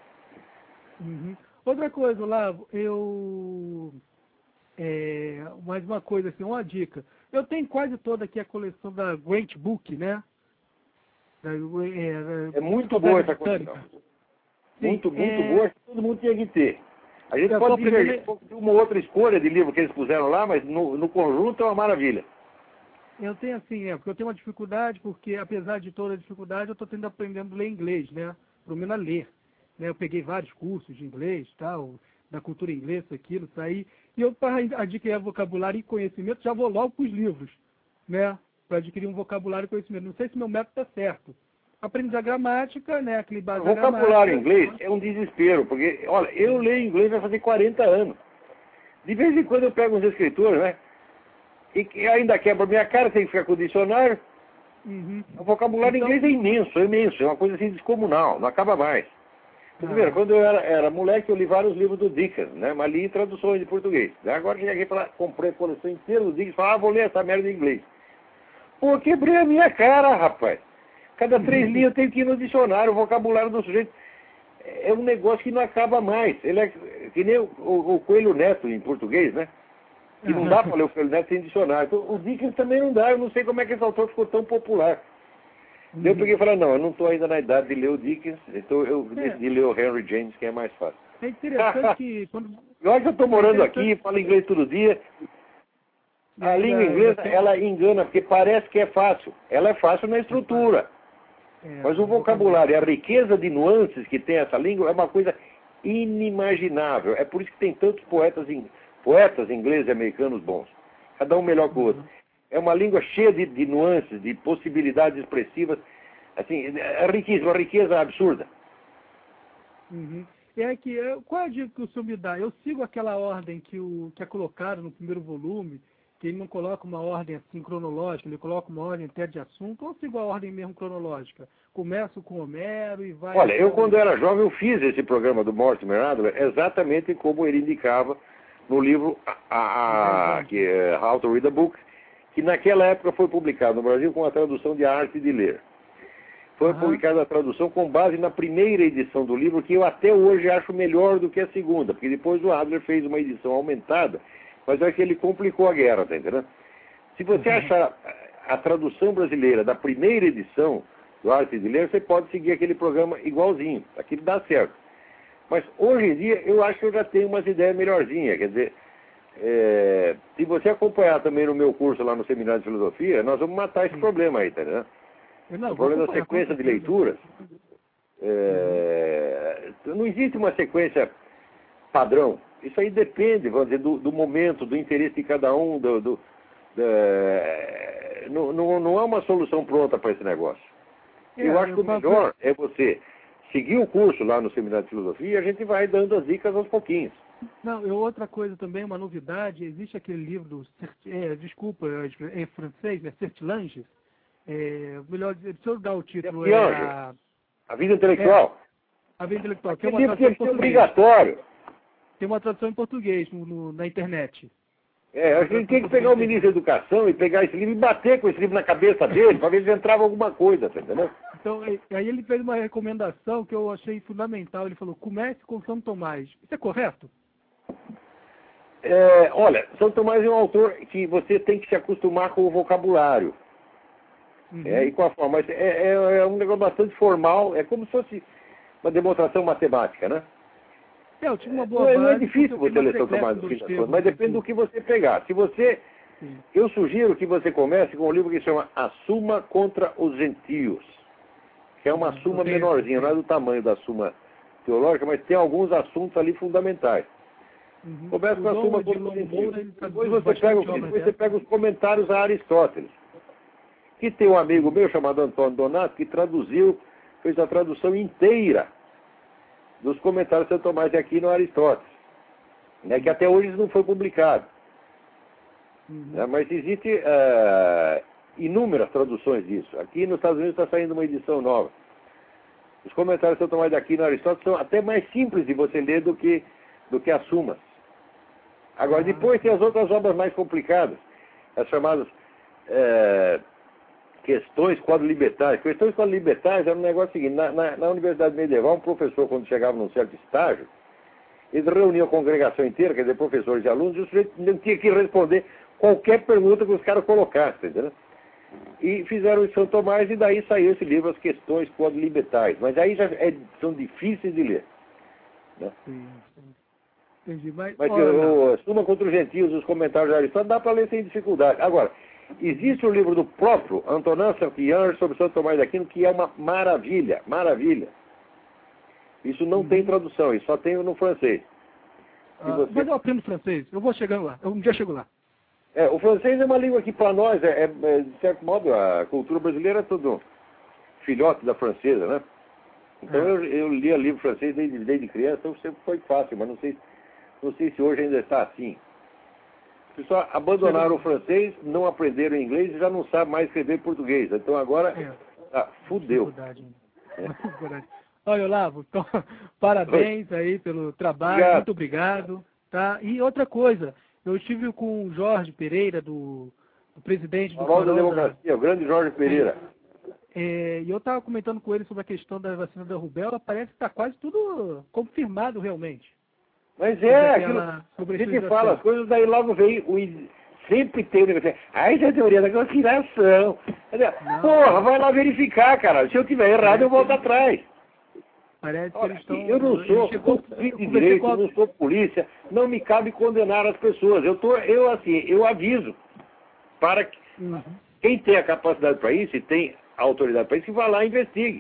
Uhum. Outra coisa, Olavo, eu... É, mais uma coisa, assim, uma dica. Eu tenho quase toda aqui a coleção da Grant Book, né? Da, é, é muito boa essa coleção. Muito, muito é... boa, todo mundo tinha que ter. A gente eu pode divergir primeiro... um pouco de uma outra escolha de livro que eles puseram lá, mas no, no conjunto é uma maravilha. Eu tenho assim, é, porque eu tenho uma dificuldade, porque apesar de toda a dificuldade, eu estou tendo aprendendo a ler inglês, né? Pelo menos a ler. Né? Eu peguei vários cursos de inglês, tal, da cultura inglesa, aquilo, saí. E eu, para adquirir vocabulário e conhecimento, já vou logo para os livros, né? Para adquirir um vocabulário e conhecimento. Não sei se meu método está certo. Aprendi a gramática, né? Aquele base O vocabulário inglês é um desespero, porque, olha, eu leio inglês vai fazer quarenta anos. De vez em quando eu pego uns escritores, né? E que ainda quebra minha cara, tem que ficar com o dicionário. Uhum. O vocabulário então... inglês é imenso, é imenso, é uma coisa assim descomunal, não acaba mais. Ah. Primeiro, quando eu era, era moleque, eu li vários livros do Dickens, né? Mas li traduções de português. Agora cheguei aqui e comprei a coleção inteira do Dickens e falei, ah, vou ler essa merda em inglês. Pô, quebrei a minha cara, rapaz. Cada três linhas eu tenho que ir no dicionário, o vocabulário do sujeito. É um negócio que não acaba mais. Ele é que nem o, o, o Coelho Neto em português, né? Que não dá para ler o Coelho Neto sem dicionário. Então, o Dickens também não dá. Eu não sei como é que esse autor ficou tão popular. Uhum. Daí eu peguei e falei, não, eu não estou ainda na idade de ler o Dickens, então eu é. decidi ler o Henry James, que é mais fácil. É interessante que... Quando... Eu acho que eu estou morando é aqui, falo inglês todo dia. A língua inglesa, ela engana, porque parece que é fácil. Ela é fácil na estrutura. É, mas o vocabulário, a riqueza de nuances que tem essa língua é uma coisa inimaginável. É por isso que tem tantos poetas, in, poetas ingleses e americanos bons. Cada um melhor que o outro. É uma língua cheia de, de nuances, de possibilidades expressivas. Assim, é riquíssima, uma riqueza absurda. Uhum. É que, qual é a dica que o senhor me dá? Eu sigo aquela ordem que, o, que é colocada no primeiro volume, que ele não coloca uma ordem assim cronológica, ele coloca uma ordem até de assunto, ou sigo a ordem mesmo cronológica? Começo com Homero e vai... Olha, eu quando era jovem eu fiz esse programa do Mortimer Adler exatamente como ele indicava no livro a, a, a, que é How to Read a Book, que naquela época foi publicado no Brasil com a tradução de A Arte de Ler. Foi uhum. publicada a tradução com base na primeira edição do livro, que eu até hoje acho melhor do que a segunda, porque depois o Adler fez uma edição aumentada, mas é que ele complicou a guerra, tá entendendo? Se você uhum. achar a tradução brasileira da primeira edição do Arte de Ler, você pode seguir aquele programa igualzinho, aquilo dá certo. Mas hoje em dia eu acho que eu já tenho umas ideias melhorzinhas, quer dizer, é, se você acompanhar também no meu curso lá no Seminário de Filosofia, nós vamos matar esse Sim. problema aí, tá entendendo? Não, o problema da sequência de leituras, é, uhum. não existe uma sequência padrão. Isso aí depende, vamos dizer, do, do momento, do interesse de cada um, do, do, do, não, não, não há uma solução pronta para esse negócio. É, eu acho que o melhor é você seguir o curso lá no Seminário de Filosofia e a gente vai dando as dicas aos pouquinhos. Não, eu, outra coisa também, uma novidade, existe aquele livro, é, desculpa, é em francês, né, Certilanges, é, melhor dizer, deixa eu dar o título. É a, a Vida Intelectual. É, a Vida Intelectual, que é uma uma tradução em português. Obrigatório. Tem uma tradução em português no, no, na internet. É, a gente tem que pegar o ministro da Educação e pegar esse livro e bater com esse livro na cabeça dele para ver se entrava alguma coisa, tá entendeu? Então, aí ele fez uma recomendação que eu achei fundamental. Ele falou, comece com São Tomás. Isso é correto? É, olha, São Tomás é um autor que você tem que se acostumar com o vocabulário. Uhum. É, e com a forma. Mas é, é, é um negócio bastante formal, é como se fosse uma demonstração matemática, né? É, eu tive uma boa não, base, não é difícil você ler São Tomás do Fim, mas depende do que você pegar. Se você, Sim. eu sugiro que você comece com um livro que se chama A Suma contra os Gentios. que é uma suma menorzinha, não é do tamanho da suma teológica, mas tem alguns assuntos ali fundamentais. Uhum. Começa com a suma controgentil. Depois você pega, depois você pega os comentários a Aristóteles. Que tem um amigo meu chamado Antônio Donato que traduziu, fez a tradução inteira dos comentários de São Tomás de Aquino a Aristóteles, né, que até hoje não foi publicado. Uhum. Né, mas existe uh, inúmeras traduções disso. Aqui nos Estados Unidos está saindo uma edição nova. Os comentários de São Tomás de Aquino a Aristóteles são até mais simples de você ler do que, do que as sumas. Agora, uhum. depois tem as outras obras mais complicadas, as chamadas uh, questões quadrilibetais. Questões quadrilibetais era um negócio seguinte, na, na, na Universidade Medieval, um professor, quando chegava num certo estágio, ele reunia a congregação inteira, quer dizer, professores e alunos, e o sujeito não tinha que responder qualquer pergunta que os caras colocassem, entendeu? E fizeram isso em São Tomás, e daí saiu esse livro, As Questões Quadrilibetais. Mas aí já é, são difíceis de ler. Né? Sim, sim. Entendi, mas, mas o Suma contra os Gentios, os comentários de Aristóteles, dá para ler sem dificuldade. Agora, existe um livro do próprio Antonin Saint-Pierre sobre São Tomás de Aquino que é uma maravilha, maravilha. Isso não uhum. tem tradução, isso só tem no francês. Ah, você... Mas eu aprendo francês, eu vou chegando lá, eu um dia chego lá. É, o francês é uma língua que para nós, é, é, é, de certo modo, a cultura brasileira é tudo filhote da francesa, né? Então ah. eu, eu lia livro francês desde, desde criança, então sempre foi fácil, mas não sei, não sei se hoje ainda está assim. Os pessoal abandonaram o francês, não aprenderam inglês e já não sabem mais escrever português. Então agora, é. ah, fudeu. É. Olha, Olavo, então, parabéns aí pelo trabalho, obrigado. Muito obrigado. Tá? E outra coisa, eu estive com o Jorge Pereira, do, do presidente do Fórum da Democracia, o grande Jorge Pereira. É, e eu estava comentando com ele sobre a questão da vacina da rubéola, parece que está quase tudo confirmado realmente. Mas é, aquilo, a gente fala as coisas, daí logo vem o... Sempre tem o negócio. Ah, isso é a teoria da conspiração. Não. Porra, vai lá verificar, cara. Se eu tiver errado, eu volto atrás. Parece que eles estão... Eu não sou de direito, eu não sou polícia, não me cabe condenar as pessoas. Eu, tô, eu assim, eu aviso para que uhum. quem tem a capacidade para isso e tem a autoridade para isso, que vá lá e investigue.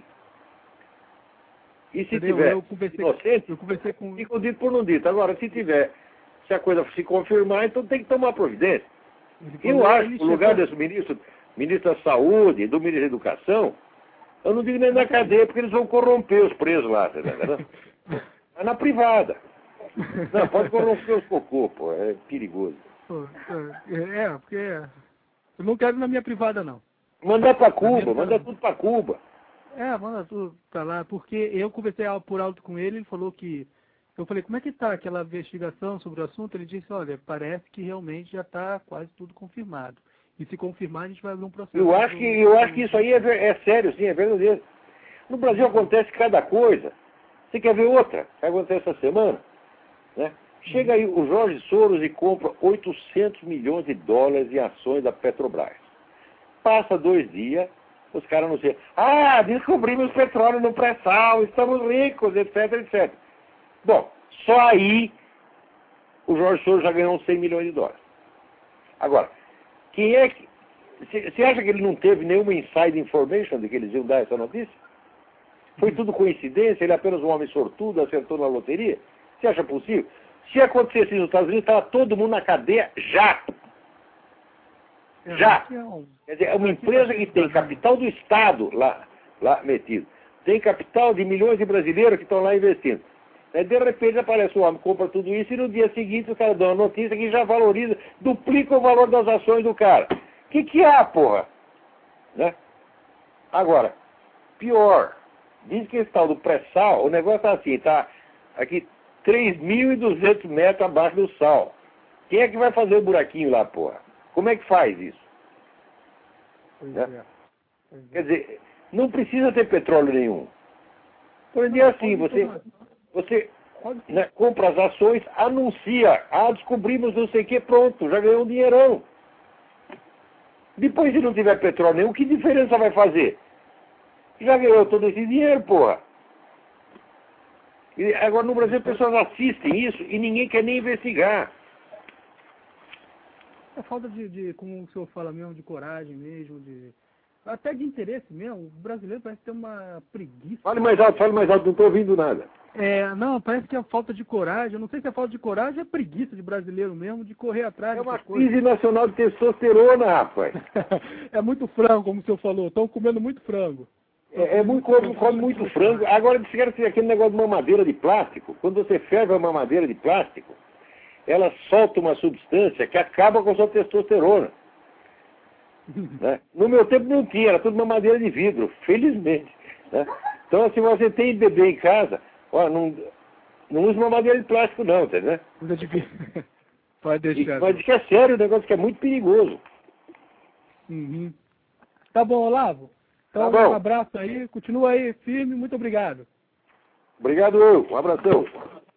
E se Entendeu? tiver eu conversei, inocente, eu conversei com... fica dito por não dito. Agora, se tiver, se a coisa se confirmar, então tem que tomar providência. Eu acho que o lugar desse ministro, ministro da Saúde, do ministro da Educação, eu não digo nem na cadeia, porque eles vão corromper os presos lá, tá entendendo? Mas na privada. Não, pode corromper os cocô, pô, é perigoso. É, porque eu não quero na minha privada, não. Mandar pra Cuba, manda tudo pra Cuba. É, manda tudo pra lá, porque eu conversei por alto com ele, ele falou que... Eu falei, como é que tá aquela investigação sobre o assunto? Ele disse, olha, parece que realmente já está quase tudo confirmado. E se confirmar, a gente vai abrir um processo. Eu acho que, eu acho que isso aí é, é sério, sim, é verdadeiro. No Brasil acontece cada coisa. Você quer ver outra? Que acontece essa semana? Né? Chega aí o Jorge Soros e compra oitocentos milhões de dólares em ações da Petrobras. Passa dois dias, os caras não sei. Ah, descobrimos petróleo no pré-sal, estamos ricos, etc, etcétera. Bom, só aí o Jorge Soros já ganhou uns cem milhões de dólares. Agora, quem é que... Você acha que ele não teve nenhuma inside information de que eles iam dar essa notícia? Foi tudo coincidência? Ele é apenas um homem sortudo, acertou na loteria? Você acha possível? Se acontecesse isso nos Estados Unidos, estava todo mundo na cadeia já. Já. Quer dizer, é uma empresa que tem capital do Estado lá, lá metido. Tem capital de milhões de brasileiros que estão lá investindo. Aí, de repente aparece um homem, compra tudo isso e no dia seguinte o cara dá uma notícia que já valoriza, duplica o valor das ações do cara. O que que há, porra? Né? Agora, pior, diz que esse tal do pré-sal, o negócio tá assim, tá aqui três mil e duzentos metros abaixo do sal. Quem é que vai fazer o buraquinho lá, porra? Como é que faz isso? Né? Quer dizer, não precisa ter petróleo nenhum. Por dia assim, você... Você né, compra as ações, anuncia, ah, descobrimos não sei o que, pronto, já ganhou um dinheirão. Depois, se não tiver petróleo nenhum, que diferença vai fazer? Já ganhou todo esse dinheiro, porra. E agora, no Brasil, as pessoas assistem isso e ninguém quer nem investigar. É falta de, de, como o senhor fala mesmo, de coragem mesmo, de... até de interesse mesmo, o brasileiro parece ter uma preguiça. Fale mais alto, fale mais alto, não estou ouvindo nada. É, não, parece que é falta de coragem. Eu não sei se é falta de coragem ou é preguiça de brasileiro mesmo, de correr atrás. É uma coisas. crise nacional de testosterona, rapaz. É muito frango, como o senhor falou. Estão comendo muito frango. É, é muito, come, come muito frango. Agora, disseram que aquele negócio de mamadeira de plástico, quando você ferve a mamadeira de plástico, ela solta uma substância que acaba com a sua testosterona. Né? No meu tempo não tinha, era tudo mamadeira de vidro, felizmente. Né? Então, se você tem bebê em casa, ó, não, não use mamadeira de plástico não, entendeu? Pode deixar. E, mas diz que é sério, um negócio que é muito perigoso. Uhum. Tá bom, Olavo? Então, tá bom. Um abraço aí, continua aí firme, muito obrigado. Obrigado eu, um abração.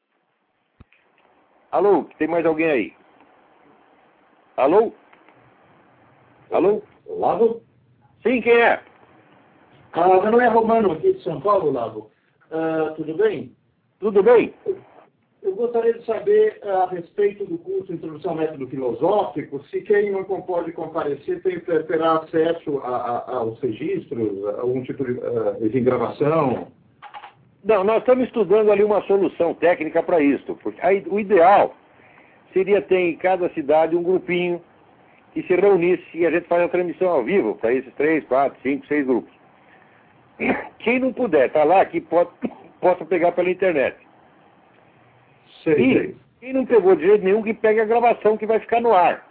Alô, tem mais alguém aí? Alô? Alô? Olavo? Sim, quem é? Ah, meu nome é Romano, aqui de São Paulo, Olavo. Uh, tudo bem? Tudo bem? Eu gostaria de saber uh, a respeito do curso Introdução ao Método Filosófico, se quem não pode comparecer tem, terá acesso a, a, aos registros, a algum tipo de, uh, de gravação. Não, nós estamos estudando ali uma solução técnica para isso. Porque aí, o ideal seria ter em cada cidade um grupinho que se reunisse e a gente faz a transmissão ao vivo para esses três, quatro, cinco, seis grupos. Quem não puder estar lá, que pode, possa pegar pela internet. Sei, e sei. quem não pegou de jeito nenhum, que pegue a gravação que vai ficar no ar.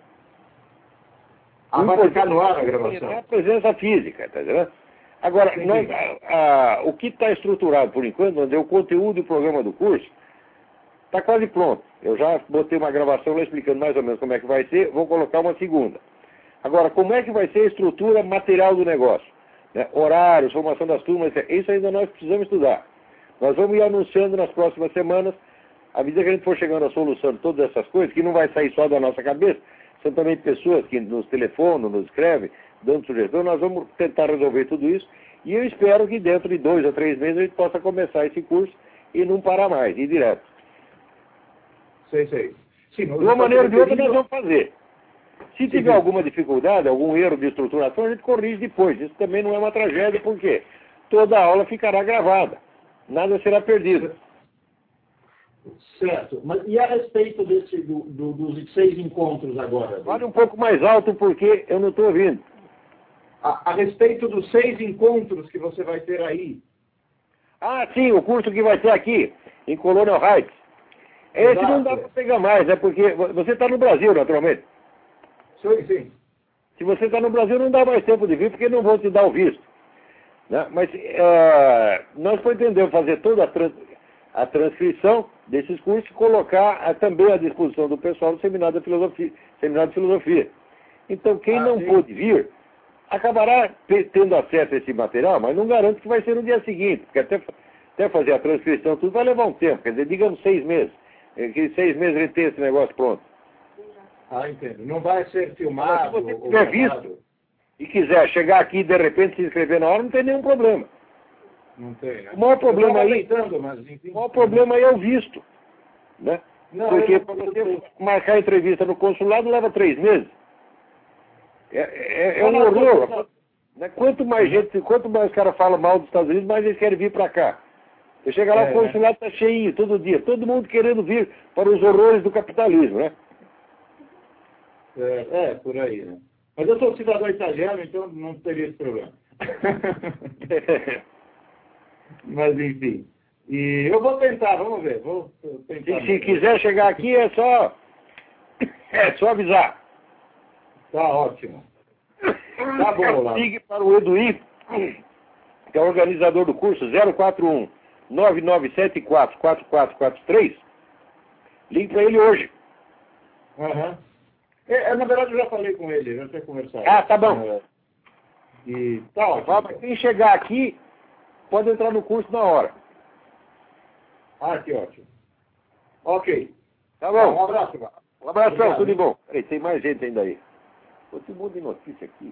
Ah, vai ficar no ar a gravação? É a presença física, tá entendendo? Agora, nós, a, a, o que está estruturado por enquanto, o conteúdo e o programa do curso, está quase pronto. Eu já botei uma gravação lá explicando mais ou menos como é que vai ser, vou colocar uma segunda. Agora, como é que vai ser a estrutura material do negócio? Né? Horários, formação das turmas, isso ainda nós precisamos estudar. Nós vamos ir anunciando nas próximas semanas, à medida que a gente for chegando à solução de todas essas coisas, que não vai sair só da nossa cabeça, são também pessoas que nos telefonam, nos escrevem, dando sugestão, nós vamos tentar resolver tudo isso, e eu espero que dentro de dois a três meses a gente possa começar esse curso e não parar mais, ir direto. Sei, sei. Sim, de uma maneira ou de outra nós vamos fazer. Se Sim, tiver sim. alguma dificuldade, algum erro de estruturação, a gente corrige depois. Isso também não é uma tragédia, porque toda a aula ficará gravada. Nada será perdido. Certo. Mas e a respeito desse, do, do, dos seis encontros agora? Fale um pouco mais alto, porque eu não estou ouvindo. A, a respeito dos seis encontros que você vai ter aí. Ah, sim, o curso que vai ter aqui, em Colonial Heights. Esse Exato. não dá para pegar mais, né? Porque você está no Brasil, naturalmente. Sim, sim. Se você está no Brasil, não dá mais tempo de vir, porque não vão te dar o visto. Né? Mas uh, nós pretendemos fazer toda a, trans, a transcrição desses cursos e colocar uh, também à disposição do pessoal do Seminário de Filosofia. Seminário de Filosofia. Então, quem ah, não sim. pôde vir, acabará tendo acesso a esse material, mas não garanto que vai ser no dia seguinte, porque até, até fazer a transcrição, tudo vai levar um tempo, quer dizer, digamos seis meses. Que seis meses a gente tem esse negócio pronto. Ah, entendo. Não vai ser filmado. Se você ou tiver gravado. visto e quiser chegar aqui e de repente se inscrever na hora, não tem nenhum problema. Não tem, né? O maior problema aí, tentando, mas, enfim, o maior problema aí é o visto. Né? Não, Porque eu- para você marcar a entrevista no consulado leva três meses. É, é, é um horror. Né? Quanto mais gente, quanto mais os caras falam mal dos Estados Unidos, mais eles querem vir para cá. Você chega lá, É, o consulado está cheinho todo dia. Todo mundo querendo vir para os horrores do capitalismo, né? É, é, por aí, né? Mas eu sou cidadão italiano, então não teria esse problema. Mas, enfim. E eu vou tentar, vamos ver. Vou tentar. Se, se quiser chegar aqui, é só, é só avisar. Tá ótimo. Tá bom, lá. Ligue para o Eduí, que é o organizador do curso, zero quatro um, nove nove sete quatro, quatro quatro quatro três. Ligue para ele hoje. Aham. É, na verdade, eu já falei com ele, já tinha conversado. Ah, tá bom. É, e tá ótimo. Fala, quem chegar aqui, pode entrar no curso na hora. Ah, que ótimo. Ok. Tá Um bom? abraço, Vá. Um abração, Obrigado. tudo de bom. Peraí, tem mais gente ainda aí. Pô, tem um monte de notícia aqui.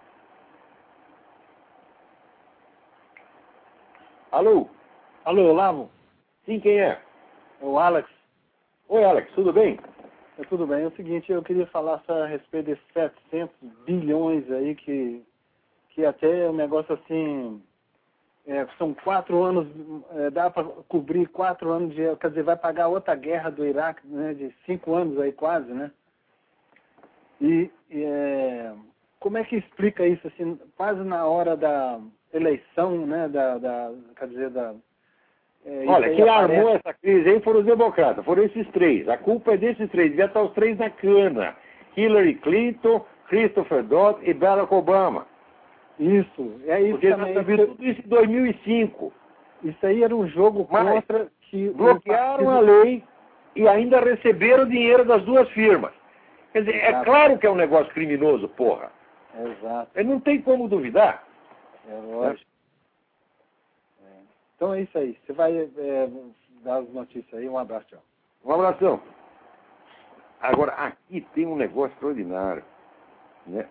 Alô? Alô, Olavo? Sim, quem é? É o Alex. Oi, Alex, tudo bem? É, tudo bem. É o seguinte, eu queria falar a respeito desses setecentos bilhões aí que que até é um negócio assim, é, são quatro anos, é, dá para cobrir quatro anos, de, quer dizer, vai pagar outra guerra do Iraque, né, de cinco anos aí quase, né? E, e é, como é que explica isso, assim, quase na hora da eleição, né, da, da quer dizer, da... É, Olha, quem aparece... armou essa crise aí foram os democratas, foram esses três. A culpa é desses três, devia estar os três na cana. Hillary Clinton, Christopher Dodd e Barack Obama. Isso, é isso Porque também. nós sabemos tudo isso em dois mil e cinco. Isso aí era um jogo Mas contra que... bloquearam a lei e ainda receberam dinheiro das duas firmas. Quer dizer, é Exato. claro que é um negócio criminoso, porra. Exato, Não tem como duvidar. é lógico. É. Então é isso aí. Você vai é, dar as notícias aí. Um abraço, tchau. Um abração. Agora, aqui tem um negócio extraordinário, né?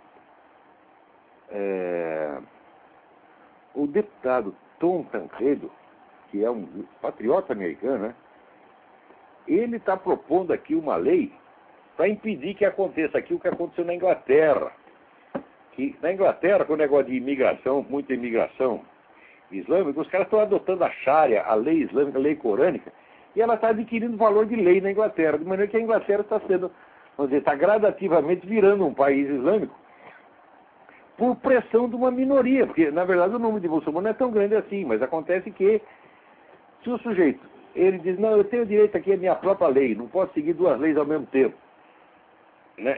É... O deputado Tom Tancredo, que é um patriota americano, né? Ele está propondo aqui uma lei para impedir que aconteça aqui o que aconteceu na Inglaterra. Que na Inglaterra, com o negócio de imigração, muita imigração islâmica, os caras estão adotando a Sharia, a lei islâmica, a lei corânica, e ela está adquirindo valor de lei na Inglaterra, de maneira que a Inglaterra está sendo, vamos dizer, está gradativamente virando um país islâmico por pressão de uma minoria, porque na verdade o número de muçulmanos não é tão grande assim, mas acontece que se o sujeito, ele diz, não, eu tenho direito aqui à minha própria lei, não posso seguir duas leis ao mesmo tempo, né?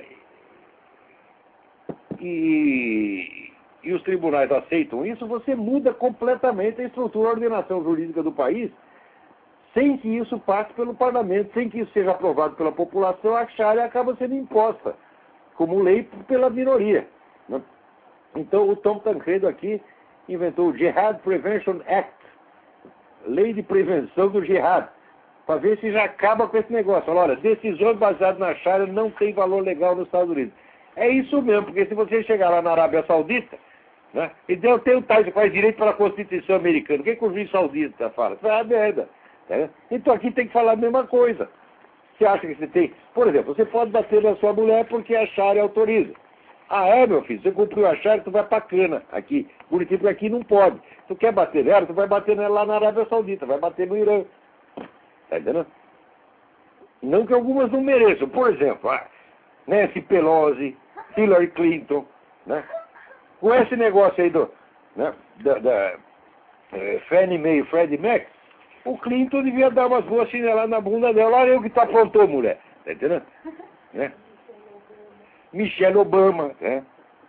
E, e os tribunais aceitam isso, você muda completamente a estrutura, a ordenação jurídica do país, sem que isso passe pelo parlamento, sem que isso seja aprovado pela população, a Sharia acaba sendo imposta como lei pela minoria, né? Então o Tom Tancredo aqui inventou o Jihad Prevention Act, lei de prevenção do jihad, para ver se já acaba com esse negócio. Olha, decisões baseadas na Sharia não tem valor legal nos Estados Unidos. É isso mesmo, porque se você chegar lá na Arábia Saudita, né, e eu tenho tais que faz direito pela Constituição americana, o que, que o juiz saudita fala? Isso é merda. Né? Então aqui tem que falar a mesma coisa. Você acha que você tem... Por exemplo, você pode bater na sua mulher porque a Sharia autoriza. Ah, é, meu filho, você cumpriu a Sharia, tu vai pra cana aqui. Por exemplo, aqui não pode. Tu quer bater nela, tu vai bater nela lá na Arábia Saudita, vai bater no Irã. Tá entendendo? Não que algumas não mereçam. Por exemplo, a Nancy Pelosi, Hillary Clinton, né? Com esse negócio aí do, né, da, da é, Fannie Mae e Freddie Mac, o Clinton devia dar umas boas chineladas na bunda dela. Olha eu que tu aprontou, mulher. Tá entendendo? Né? Michelle Obama, né?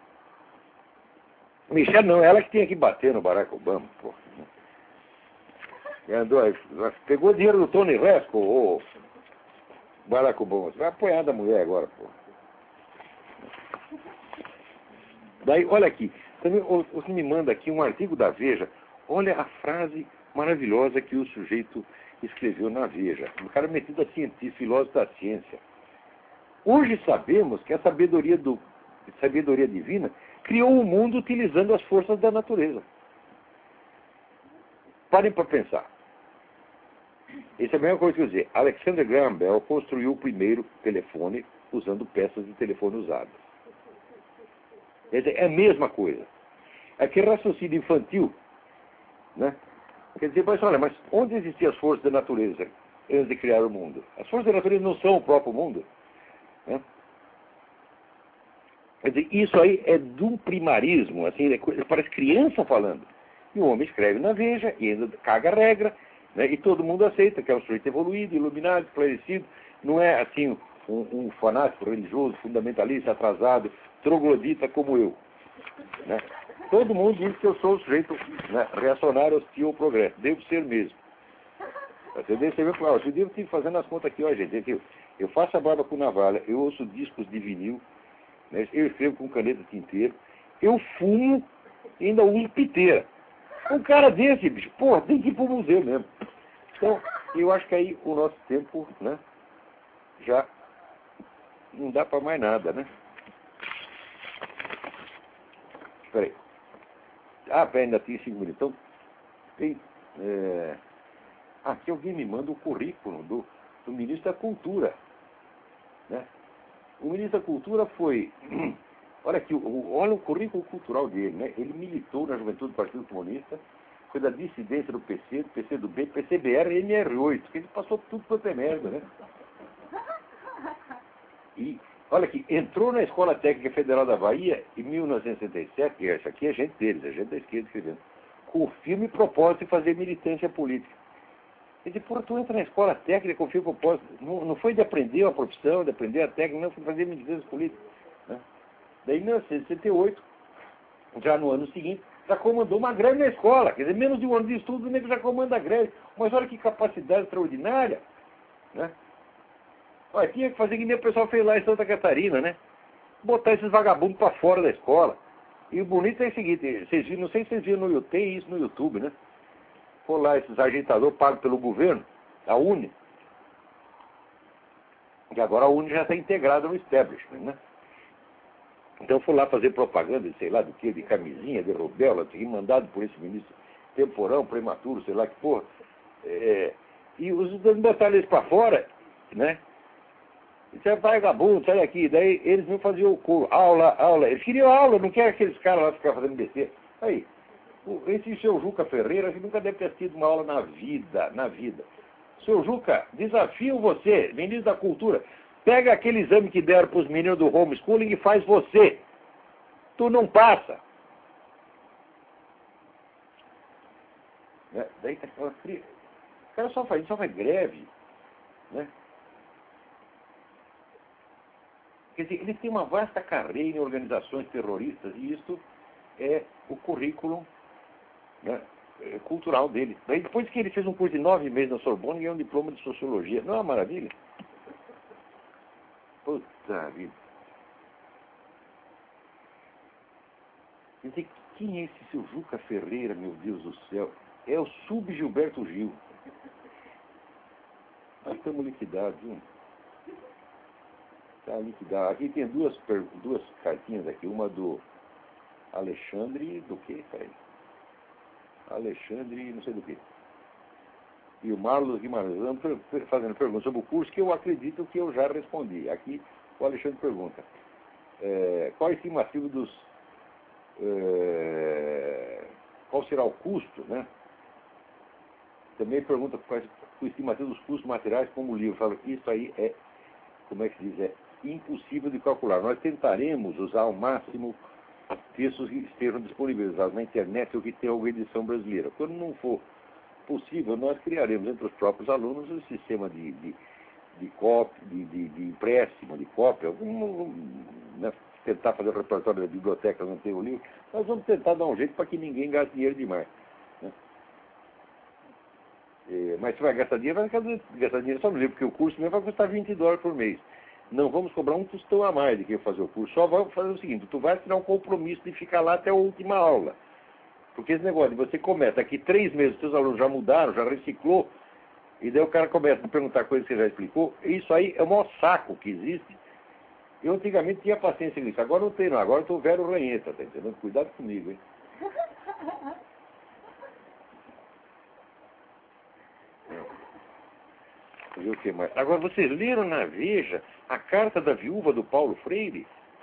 Michelle não, ela que tinha que bater no Barack Obama, pô. Andou, pegou dinheiro do Tony Resco, ou Barack Obama. Vai apanhar da mulher agora, pô. Daí, olha aqui, também você me manda aqui um artigo da Veja. Olha a frase maravilhosa que o sujeito escreveu na Veja. Um cara metido a cientista, filósofo da ciência. Hoje sabemos que a sabedoria, do, sabedoria divina criou o mundo utilizando as forças da natureza. Parem para pensar. Isso é a mesma coisa que eu dizer. Alexander Graham Bell construiu o primeiro telefone usando peças de telefone usadas. Quer dizer, é a mesma coisa. Aquele raciocínio infantil, né? Quer dizer, mas olha, mas onde existiam as forças da natureza antes de criar o mundo? As forças da natureza não são o próprio mundo. Né? Quer dizer, isso aí é de um primarismo, assim, é, parece criança falando. E o homem escreve na Veja, e ainda caga a regra, né? E todo mundo aceita que é um sujeito evoluído, iluminado, esclarecido, não é assim um, um fanático religioso, fundamentalista, atrasado, troglodita como eu. Né? Todo mundo diz que eu sou um sujeito, né, reacionário, hostil ao progresso. Devo ser mesmo. Você deve falar, eu devo ter fazendo as contas aqui, ó, gente. Eu, eu faço a barba com navalha, eu ouço discos de vinil, né, eu escrevo com caneta tinteiro, eu fumo e ainda uso piteira. Um cara desse, bicho, porra, tem que ir pro museu mesmo. Então, eu acho que aí o nosso tempo, né, já não dá para mais nada, né? Espera aí. Ah, pera, ainda tem cinco minutos. Então, tem... É... Ah, aqui alguém me manda o currículo do, do ministro da Cultura. Né? O ministro da Cultura foi... Olha aqui, o, olha o currículo cultural dele, né? Ele militou na juventude do Partido Comunista, foi da dissidência do P C, do P C do B, P C B R e M R oito, que ele passou tudo quanto é merda, né? E, olha aqui, entrou na Escola Técnica Federal da Bahia em mil novecentos e sessenta e sete, e essa aqui é gente deles, é gente da esquerda escrevendo, com o firme propósito de fazer militância política. Ele disse, porra, tu entra na Escola Técnica com o firme propósito, não, não foi de aprender a profissão, de aprender a técnica, não, foi de fazer militância política, né? Daí, em mil novecentos e sessenta e oito, já no ano seguinte, já comandou uma greve na escola. Quer dizer, menos de um ano de estudo, o nego já comanda a greve. Mas olha que capacidade extraordinária, né? Olha, tinha que fazer que nem o pessoal fez lá em Santa Catarina, né? Botar esses vagabundos para fora da escola. E o bonito é o seguinte, vocês viram, não sei se vocês viram no YouTube, tem isso no YouTube, né? Foi lá esses agitadores pagos pelo governo, a Uni. E agora a Uni já está integrada no establishment, né? Então foi lá fazer propaganda, sei lá do que, de camisinha, de rubéola, mandado por esse ministro temporão, prematuro, sei lá que porra. É, e os estudantes botaram eles para fora, né? Isso é vagabundo, sai daqui. Daí eles não faziam o curso, aula, aula. Eles queriam aula, não querem aqueles caras lá ficar fazendo besteira. Aí, esse seu Juca Ferreira, que nunca deve ter tido uma aula na vida, na vida. Seu Juca, desafio você, ministro da Cultura. Pega aquele exame que deram para os meninos do homeschooling e faz você. Tu não passa. Né? Daí tá aquela fria. O cara só faz, só faz greve. Né? Quer dizer, ele tem uma vasta carreira em organizações terroristas e isso é o currículo, né, cultural dele. Daí depois que ele fez um curso de nove meses na Sorbonne, ganhou um diploma de Sociologia. Não é uma maravilha? Puta vida. Quer dizer, quem é esse seu Juca Ferreira, meu Deus do céu? É o Sub-Gilberto Gil. Nós estamos liquidados, viu? Está liquidado. Aqui tem duas, duas cartinhas aqui, uma do Alexandre, do quê? Peraí. Alexandre, não sei do quê. E o Marlos Guimarães fazendo perguntas sobre o curso que eu acredito que eu já respondi. Aqui o Alexandre pergunta, é, qual a estimativa dos... É, qual será o custo, né? Também pergunta qual é a estimativa dos custos materiais como o livro. Fala que isso aí é, como é que se diz, é impossível de calcular. Nós tentaremos usar ao máximo textos que estejam disponibilizados na internet ou que tenham alguma edição brasileira. Quando não for possível, nós criaremos entre os próprios alunos um sistema de, de, de, cópia, de, de, de empréstimo, de cópia, algum, né, tentar fazer o repertório da biblioteca, não ter o livro. Nós vamos tentar dar um jeito para que ninguém gaste dinheiro demais. Né? É, mas se vai gastar dinheiro, vai gastar dinheiro só no livro, porque o curso mesmo vai custar vinte dólares por mês. Não vamos cobrar um tostão a mais de quem fazer o curso, só vamos fazer o seguinte, tu vai assinar um compromisso de ficar lá até a última aula. Porque esse negócio de você começa aqui três meses, os seus alunos já mudaram, já reciclou, e daí o cara começa a perguntar coisas que você já explicou, isso aí é o maior saco que existe. Eu antigamente tinha paciência nisso, agora não tenho não, agora eu estou velho ranheta, tá entendendo? Cuidado comigo, hein? O que mais? Agora, vocês leram na Veja a carta da viúva do Paulo Freire?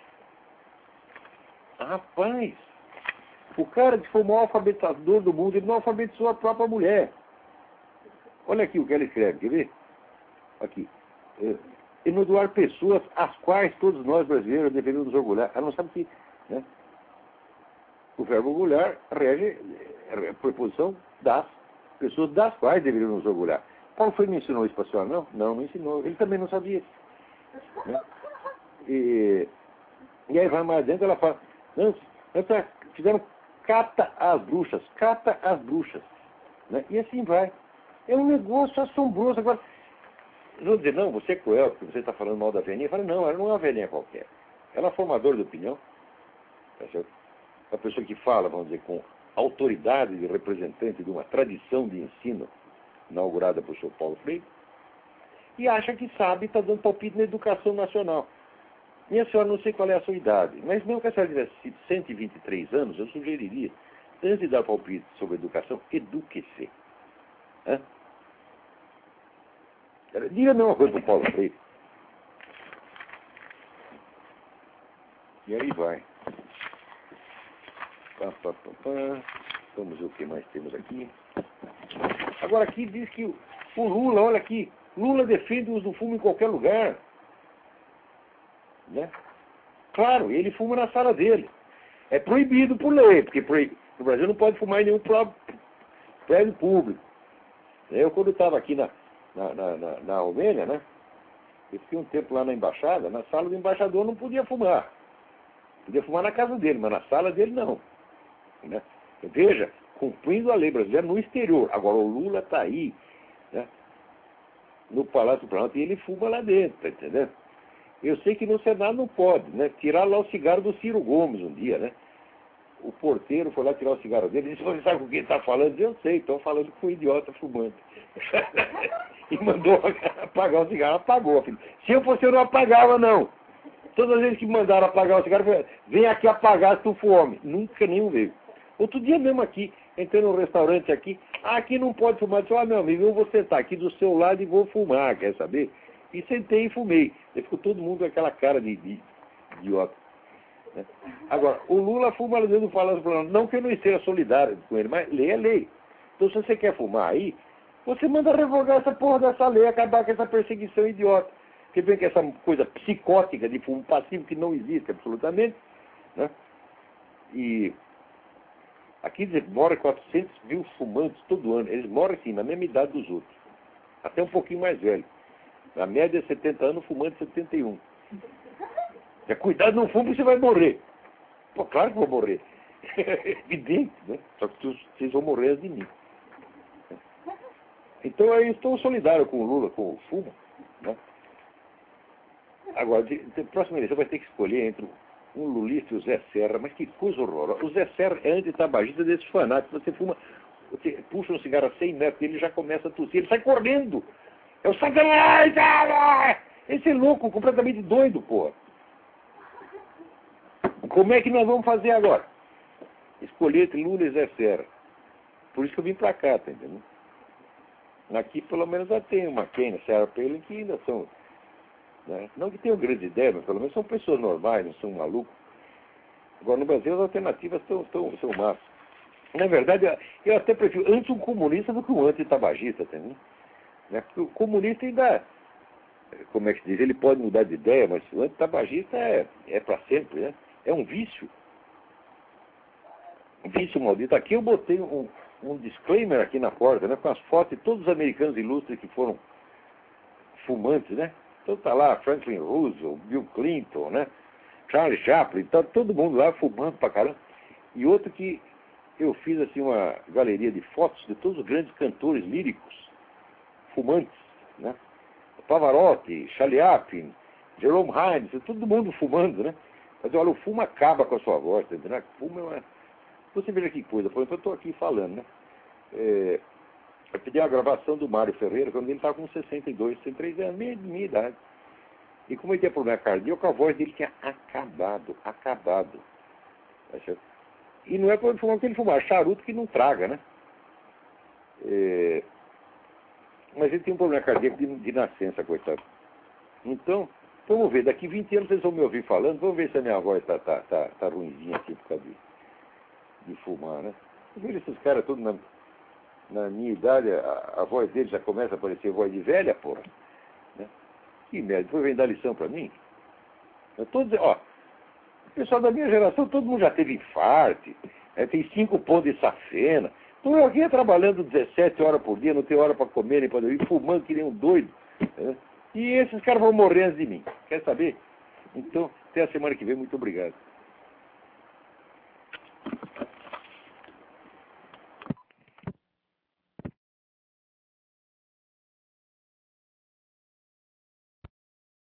Rapaz, o cara que foi o maior alfabetizador do mundo, ele não alfabetizou a própria mulher. Olha aqui o que ela escreve, quer ver? Aqui. É, enodoar pessoas às quais todos nós brasileiros deveríamos nos orgulhar. Ela não sabe que, né? O verbo orgulhar rege a preposição das pessoas das quais deveríamos nos orgulhar. Paulo Freire não ensinou isso para a senhora, não? Não, não ensinou. Ele também não sabia. Né? E, e aí vai mais adiante, ela fala, não, fizeram cata às bruxas, cata às bruxas. Né? E assim vai. É um negócio assombroso. Agora, vão dizer, não, você é cruel, porque você está falando mal da velhinha. Eu falo, não, ela não é uma velhinha qualquer. Ela é formadora de opinião. Tá certo? Uma pessoa que fala, vamos dizer, com autoridade de representante de uma tradição de ensino inaugurada por senhor Paulo Freire, e acha que sabe, está dando palpite na educação nacional. Minha senhora, não sei qual é a sua idade, mas mesmo que a senhora tivesse cento e vinte e três anos, eu sugeriria, antes de dar palpite sobre educação, eduque-se. Diga a mesma coisa para o Paulo Freire. E aí vai. Pá, pá, pá, pá. Vamos ver o que mais temos aqui. Agora aqui diz que o, o Lula, olha aqui, Lula defende o uso do fumo em qualquer lugar. Né? Claro, ele fuma na sala dele. É proibido por lei, porque proib... no Brasil não pode fumar em nenhum prédio público. Eu, quando estava aqui na, na, na, na, na Romênia, né? Eu fiquei um tempo lá na embaixada, na sala do embaixador não podia fumar. Podia fumar na casa dele, mas na sala dele não. Né? Veja, cumprindo a lei brasileira no exterior. Agora o Lula está aí, né? No Palácio do Planalto, e ele fuma lá dentro, tá entendendo? Eu sei que no Senado não pode, né? Tirar lá o cigarro do Ciro Gomes um dia, né? O porteiro foi lá tirar o cigarro dele e disse, você sabe com quem está falando? Eu sei, estou falando com um idiota fumante. E mandou apagar o cigarro, apagou. Filho. Se eu fosse, eu não apagava, não. Todas as vezes que mandaram apagar o cigarro, eu falei, vem aqui apagar se tu for homem. Nunca nenhum veio. Outro dia mesmo aqui, entrei num restaurante aqui, ah, aqui não pode fumar. Eu disse, ah, meu amigo, eu vou sentar aqui do seu lado e vou fumar, quer saber? E sentei e fumei. Aí ficou todo mundo com aquela cara de, de, de idiota. Né? Agora, o Lula fuma lá dentro do Palácio do Planalto. Não que eu não esteja solidário com ele, mas lei é lei. Então, se você quer fumar aí, você manda revogar essa porra dessa lei, acabar com essa perseguição idiota. Porque vem que essa coisa psicótica de fumo passivo que não existe absolutamente, né? E aqui moram quatrocentos mil fumantes todo ano. Eles moram assim, na mesma idade dos outros. Até um pouquinho mais velho. A média é setenta anos, o fumante setenta e um. É, cuidado, não fume, você vai morrer. Pô, claro que vou morrer. É evidente, né? Só que vocês vão morrer antes de mim. Então eu estou solidário com o Lula, com o fumo, né? Agora, de, de próxima eleição vai ter que escolher entre um lulista e o Zé Serra, mas que coisa horrorosa. O Zé Serra é antitabagista desses fanáticos. Você fuma, você puxa um cigarro a cem metros e ele já começa a tossir, ele sai correndo. É o sacanagem! Esse é louco, completamente doido, porra. Como é que nós vamos fazer agora? Escolher entre Lula e Zé Serra. Por isso que eu vim pra cá, tá entendendo? Aqui pelo menos já tem uma McCain, Sarah Palin, que ainda são, né? Não que tenham grande ideia, mas pelo menos são pessoas normais, não são malucos. Agora no Brasil as alternativas estão, estão, são massas. Na verdade, eu até prefiro antes um comunista do que um antitabagista, tá entendendo? Né? Porque o comunista ainda, como é que se diz, ele pode mudar de ideia, mas o antitabagista é, é para sempre, né? É um vício. Um vício maldito. Aqui eu botei um, um disclaimer aqui na porta, né? Com as fotos de todos os americanos ilustres que foram fumantes, né? Então tá lá Franklin Roosevelt, Bill Clinton, né? Charlie Chaplin, tá todo mundo lá fumando pra caramba. E outro que eu fiz assim uma galeria de fotos de todos os grandes cantores líricos fumantes, né? Pavarotti, Charlie Chaplin, Jerome Hines, todo mundo fumando, né? Mas olha, o fumo acaba com a sua voz, tá entendendo? O fumo é uma... Você veja que coisa, por exemplo, eu estou aqui falando, né? É... Eu pedi a gravação do Mário Ferreira quando ele estava com sessenta e dois, sessenta e três anos, minha, minha idade. E como ele tinha problema cardíaco, a voz dele tinha acabado, acabado. E não é para ele fumar que ele fumar, charuto que não traga, né? É... Mas ele tem um problema cardíaco de, de nascença, coitado. Então, vamos ver, daqui vinte anos vocês vão me ouvir falando, vamos ver se a minha voz está tá, tá, tá ruimzinha aqui por causa de, de fumar, né? Eu vejo esses caras todos na, na minha idade, a, a voz deles já começa a parecer voz de velha, porra. Né? Que merda, depois vem dar lição pra mim. Eu tô dizendo, ó, o pessoal da minha geração, todo mundo já teve infarto, é, tem cinco pontos de safena. Então eu aqui trabalhando dezessete horas por dia, não tenho hora para comer nem para dormir, fumando que nem um doido. Né? E esses caras vão morrer antes de mim. Quer saber? Então, até a semana que vem. Muito obrigado.